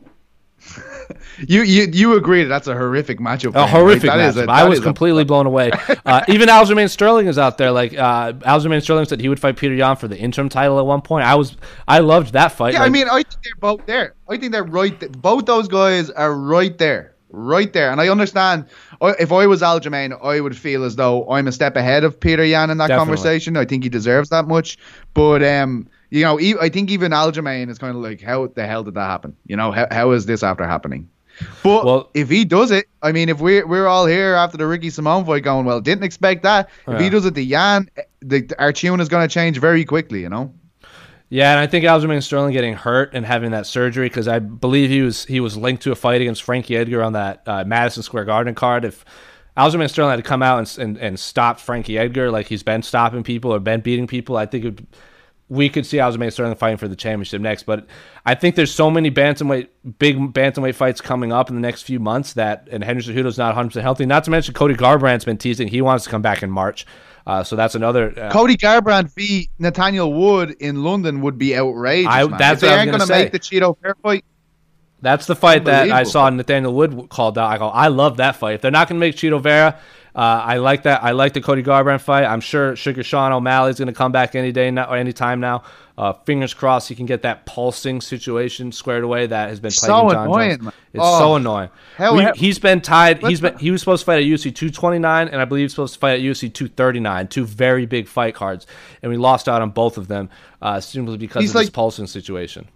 You you you agree that that's a horrific matchup. A horrific like, matchup. A, I was completely a... blown away. Uh, even Aljamain Sterling is out there. Like uh, Aljamain Sterling said he would fight Peter Yan for the interim title at one point. I was I loved that fight. Yeah, like, I mean, I think they're both there. I think they're right. Th- both those guys are right there, right there. And I understand. If I was Aljamain, I would feel as though I'm a step ahead of Peter Yan in that Definitely. conversation. I think he deserves that much. But um, you know, I think even Aljamain is kind of like, how the hell did that happen? You know, how how is this after happening? But well, if he does it, I mean, if we're, we're all here after the Ricky Simone fight going, well, didn't expect that. Yeah. If he does it to Yan, the, our tune is going to change very quickly, you know? Yeah, and I think Aljamain Sterling getting hurt and having that surgery, because I believe he was he was linked to a fight against Frankie Edgar on that uh, Madison Square Garden card. If Aljamain Sterling had to come out and, and, and stopped Frankie Edgar like he's been stopping people or been beating people, I think it would, we could see Aljamain Sterling fighting for the championship next. But I think there's so many bantamweight, big bantamweight fights coming up in the next few months that, and Henry Cejudo's not one hundred percent healthy. Not to mention Cody Garbrandt's been teasing he wants to come back in March. Uh, so that's another. Uh, Cody Garbrandt v Nathaniel Wood in London would be outrageous. I, man. that's if they what aren't going to make the Cheeto Fair fight. That's the fight that I saw Nathaniel Wood called out. I go, I love that fight. If they're not going to make Cheeto Vera, uh, I like that. I like the Cody Garbrandt fight. I'm sure Sugar Sean O'Malley's going to come back any day now or any time now. Uh, fingers crossed he can get that pulsing situation squared away that has been plaguing so John annoying, Jones. man. It's oh, so annoying. Hell, we, hell. He's been tied. He's been. He was supposed to fight at U F C two twenty-nine, and I believe he's supposed to fight at U F C two thirty-nine. Two very big fight cards, and we lost out on both of them uh, simply because he's of like, this pulsing situation.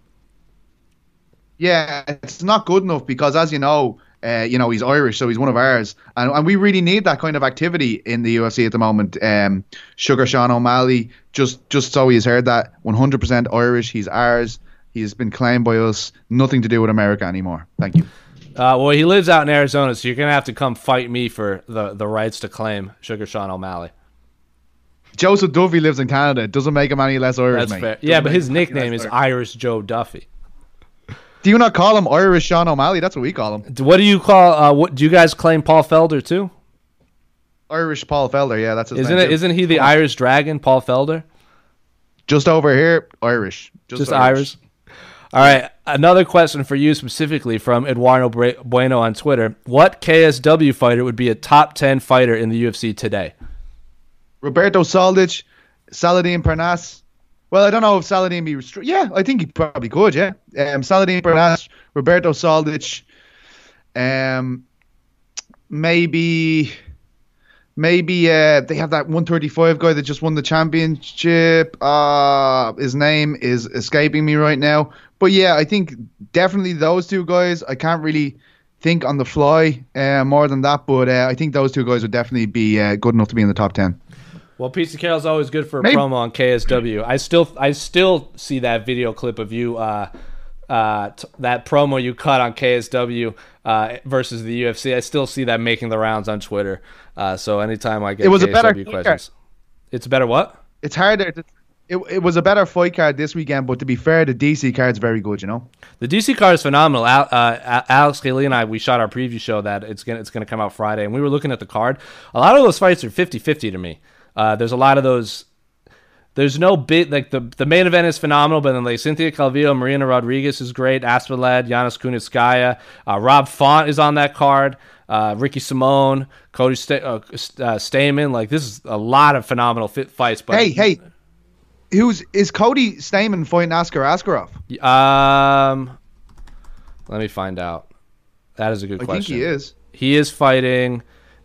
Yeah, it's not good enough because, as you know, uh, you know he's Irish, so he's one of ours, and, and we really need that kind of activity in the U F C at the moment. Um, Sugar Sean O'Malley, just just so he's heard that, one hundred percent Irish. He's ours. He's been claimed by us. Nothing to do with America anymore. Thank you. Uh, well, he lives out in Arizona, so you're gonna have to come fight me for the, the rights to claim Sugar Sean O'Malley. Joseph Duffy lives in Canada. It doesn't make him any less Irish, That's mate. fair. Doesn't Yeah, but make his him any nickname less is Irish. Irish Joe Duffy. Do you not call him Irish Sean O'Malley? That's what we call him. What do you call? Uh, what do you guys claim Paul Felder too? Irish Paul Felder. Yeah, that's his Isn't name. it? too. Isn't he the Irish Dragon, Paul Felder? Just over here, Irish. Just, Just Irish. All right. Another question for you specifically from Eduardo Bra- Bueno on Twitter. What K S W fighter would be a top ten fighter in the U F C today? Roberto Saldich, Saladin Pernas. Well, I don't know if Saladin be restri- Yeah, I think he probably could. Yeah, um, Saladin Pernas, Roberto Saldich, um, maybe, maybe uh, they have that one thirty-five guy that just won the championship. Uh, his name is escaping me right now. But yeah, I think definitely those two guys. I can't really think on the fly uh, more than that, but uh, I think those two guys would definitely be uh, good enough to be in the top ten. Well, Pizza Carol's always good for a Maybe. promo on K S W. I still, I still see that video clip of you, uh, uh, t- that promo you cut on K S W uh, versus the U F C. I still see that making the rounds on Twitter. Uh, so anytime I get It was a K S W better questions, it's a better what? It's harder. To, it it was a better fight card this weekend, but to be fair, the D C card's very good. You know. The D C card is phenomenal. Al, uh, Alex Haley and I, we shot our preview show that it's gonna it's gonna come out Friday, and we were looking at the card. A lot of those fights are fifty-fifty to me. Uh, there's a lot of those. There's no bit like the the main event is phenomenal, but then like Cynthia Calvillo, Marina Rodriguez is great, Aspinalled, Giannis Kunitskaya, uh, Rob Font is on that card, uh, Ricky Simone, Cody Sta- uh, uh, Stamen. Like this is a lot of phenomenal fit fights. But Hey, hey, who's is Cody Stamen fighting Askar Askarov? um, let me find out. That is a good I question. think he is. He is fighting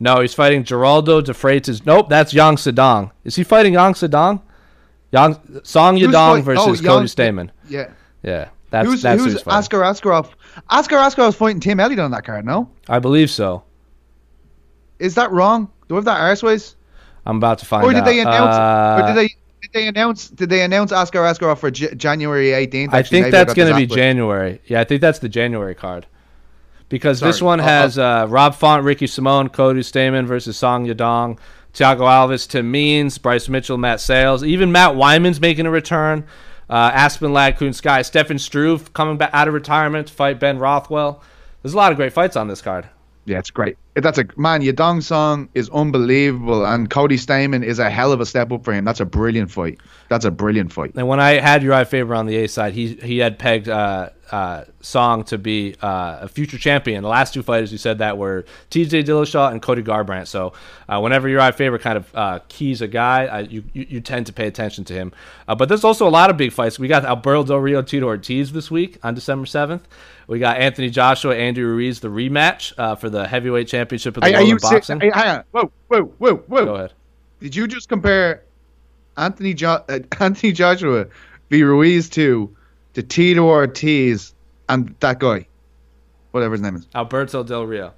No, he's fighting Geraldo de Freitas. Nope, that's Yang Sedong. Is he fighting Yang Sedong? Yang Song Who's Yadong fight- versus oh, Cody Yang- Stamen. Yeah. Yeah, that's Who's that's who's who's fighting. Askar Askarov? Askar Askarov fighting Tim Elliott on that card, no? I believe so. Is that wrong? Do we have that arseways? I'm about to find Or did out. they announce? Uh, or did they? Did they announce? Did they announce Askar Askarov for J- January eighteenth? I think that's going to be January. Yeah, I think that's the January card. Because this Sorry, one I'll- has uh, Rob Font, Ricky Simone, Cody Stamen versus Song Yadong, Thiago Alves, Tim Means, Bryce Mitchell, Matt Sales. Even Matt Wyman's making a return. Uh, Aspen Ladd, Kuhn Sky, Stefan Struve coming back out of retirement to fight Ben Rothwell. There's a lot of great fights on this card. Yeah, it's great. That's a man. Yadong Song is unbelievable, and Cody Stamen is a hell of a step up for him. That's a brilliant fight. That's a brilliant fight. And when I had Uriah Faber on the A side, he he had pegged uh, uh, Song to be uh, a future champion. The last two fighters who said that were T J Dillashaw and Cody Garbrandt. So uh, whenever Uriah Faber kind of uh, keys a guy, uh, you, you you tend to pay attention to him. Uh, but there's also a lot of big fights. We got Alberto Del Rio, Tito Ortiz this week on December seventh. We got Anthony Joshua, Andy Ruiz, the rematch uh, for the heavyweight championship of the Are, are world you in boxing. si- hang on. Whoa, whoa, whoa, whoa. Go ahead. Did you just compare Anthony jo- uh, Anthony Joshua v Ruiz to to Tito Ortiz and that guy, whatever his name is? Alberto Del Rio.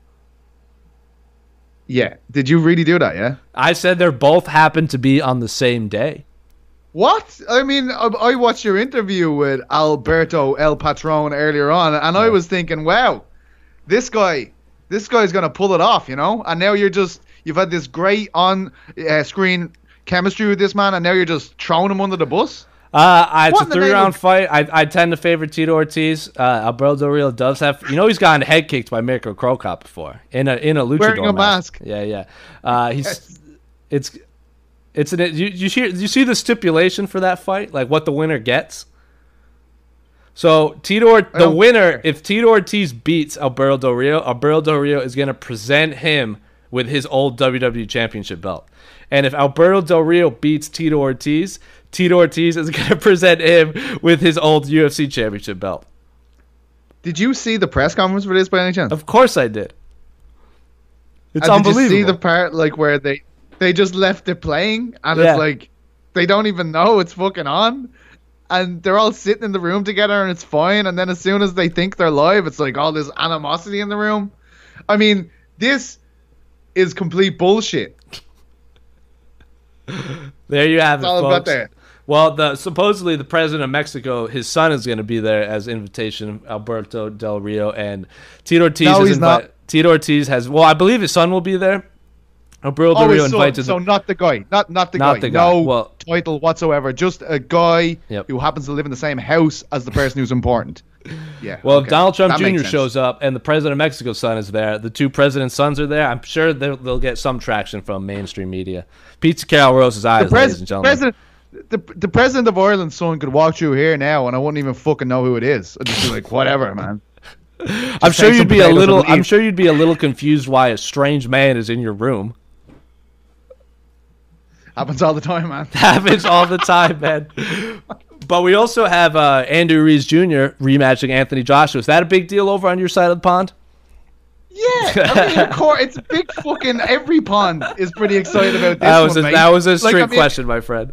Yeah. Did you really do that? Yeah. I said they're both happen to be on the same day. What? I mean, I, I watched your interview with Alberto El Patron earlier on, and I was thinking, wow, this guy, this guy's gonna pull it off, you know. And now you're just, you've had this great on-screen chemistry with this man, and now you're just throwing him under the bus. Uh, I, it's What a in the name three-round of- fight. I, I tend to favor Tito Ortiz. Uh, Alberto Del Rio does have, you know, he's gotten head kicked by Mirko Cro Cop before in a in a luchador Wearing a mask. mask. Yeah, yeah. Uh, he's it's it's an you you hear you see the stipulation for that fight, like what the winner gets. So Tito Or- the don't winner, care. if Tito Ortiz beats Alberto Del Rio, Alberto Del Rio is going to present him with his old W W E Championship belt. And if Alberto Del Rio beats Tito Ortiz, Tito Ortiz is going to present him with his old U F C Championship belt. Did you see the press conference for this by any chance? Of course I did. It's and unbelievable. Did you see the part like where they they just left it playing, and Yeah. it's like they don't even know it's fucking on, and they're all sitting in the room together and it's fine, and then as soon as they think they're live, it's like all this animosity in the room. I mean, this is complete bullshit. There you have That's all it, I've got folks. there. Well, the supposedly the president of Mexico, his son is going to be there as invitation, Alberto Del Rio, and Tito Ortiz. No, has he's invi- not. Tito Ortiz has. Well, I believe his son will be there. Alberto Del Oh, Rio his son, invited. so not the guy, not not the Not guy, the guy. no Well- title whatsoever, just a guy Yep. who happens to live in the same house as the person who's important. Yeah. Well, okay. if Donald Trump That makes Junior sense. shows up and the president of Mexico's son is there, the two presidents' sons are there, I'm sure they'll, they'll get some traction from mainstream media. Pizza Carol rolls his eyes, the ladies pres- and gentlemen. president, the, the president of Ireland's son could walk through here now, and I wouldn't even fucking know who it is. I'd just be like, whatever, man. I'm sure take you'd some be a potatoes little. and I'm leave. sure you'd be a little confused why a strange man is in your room. Happens all the time, man. Happens all the time, man. But we also have uh, Andrew Ruiz Junior rematching Anthony Joshua. Is that a big deal over on your side of the pond? Yeah, I mean, of course, it's big fucking. Every pond is pretty excited about this That was one, a, mate. that was a Like, trick I mean, question, my friend.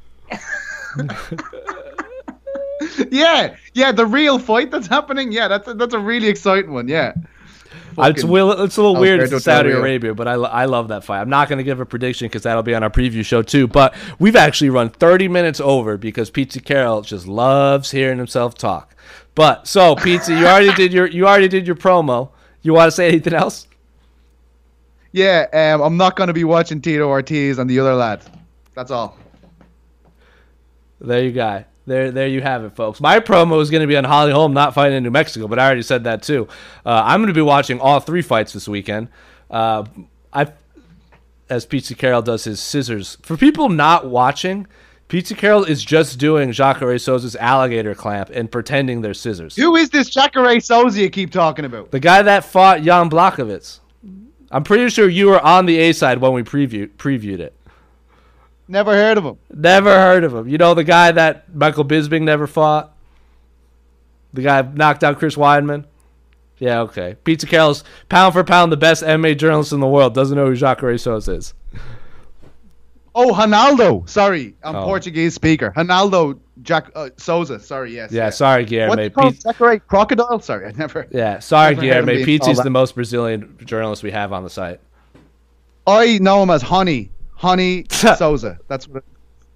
Yeah, yeah, the real fight that's happening. Yeah, that's a, that's a really exciting one. Yeah. Uh, It's, Fucking will, it's a little weird. It's Alberto in Saudi Del Rio. Arabia, but I, lo- I love that fight. I'm not going to give a prediction because that'll be on our preview show too. But we've actually run thirty minutes over because Pizza Carroll just loves hearing himself talk. But so Pizza, you already did your you already did your promo. You want to say anything else? Yeah, um, I'm not going to be watching Tito Ortiz and the other lad. That's all. There you go. There, there you have it, folks. My promo is going to be on Holly Holm not fighting in New Mexico, but I already said that too. Uh, I'm going to be watching all three fights this weekend. Uh, I, as Pizza Carroll does his scissors. For people not watching, Pizza Carroll is just doing Jacare Souza's alligator clamp and pretending they're scissors. Who is this Jacare Souza you keep talking about? The guy that fought Jan Blachowicz. I'm pretty sure you were on the A side when we preview, previewed it. Never heard of him. Never heard of him. You know the guy that Michael Bisping never fought? The guy knocked out Chris Weidman? Yeah, okay. Pizza Carol's pound for pound the best M M A journalist in the world. Doesn't know who Jacare Souza is. Oh, Ronaldo. Sorry, I'm Oh. Portuguese speaker. Ronaldo Jack uh, Souza. Sorry, yes. Yeah, yeah. sorry, What's Guilherme. it called? Pizza- Jacare Crocodile? Sorry, I never. yeah, sorry, Never heard him Guilherme. being Pizzi's called that. the most Brazilian journalist we have on the site. I know him as Honey. Honey Souza. That's what. It,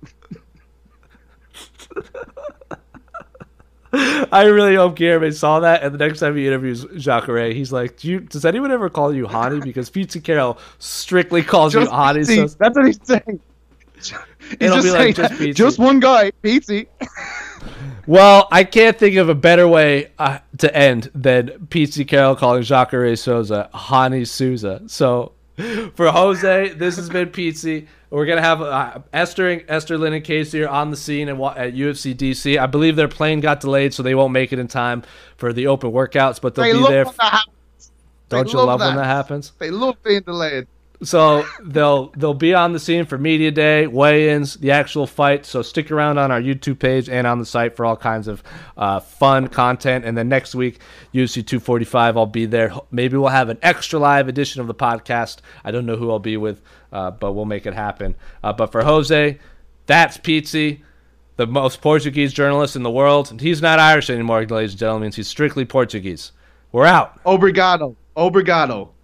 I really hope Guilherme saw that, and the next time he interviews Jacare, he's like, Do you, does anyone ever call you Hani? Because Pizza Carol strictly calls you just Hani. Pizzi. So That's what he's saying. He's It'll just be like saying just that. Pizzi. Just one guy, Pizzi. Well, I can't think of a better way uh, to end than Pizza Carol calling Jacare Souza Hani Souza. So for Jose, this has been Pizzi. We're gonna have uh, Esther, and, Esther Lynn, and Casey are on the scene and wa- at U F C D C. I believe their plane got delayed, so they won't make it in time for the open workouts. But they'll They be love there. when that happens. They Don't you love love when that. that happens? They love being delayed. So they'll they'll be on the scene for media day, weigh-ins, the actual fight. So stick around on our YouTube page and on the site for all kinds of uh, fun content. And then next week, U F C two forty-five, I'll be there. Maybe we'll have an extra live edition of the podcast. I don't know who I'll be with, uh, but we'll make it happen. Uh, but for Jose, that's Pizzi, the most Portuguese journalist in the world. And he's not Irish anymore, ladies and gentlemen. He's strictly Portuguese. We're out. Obrigado. Obrigado.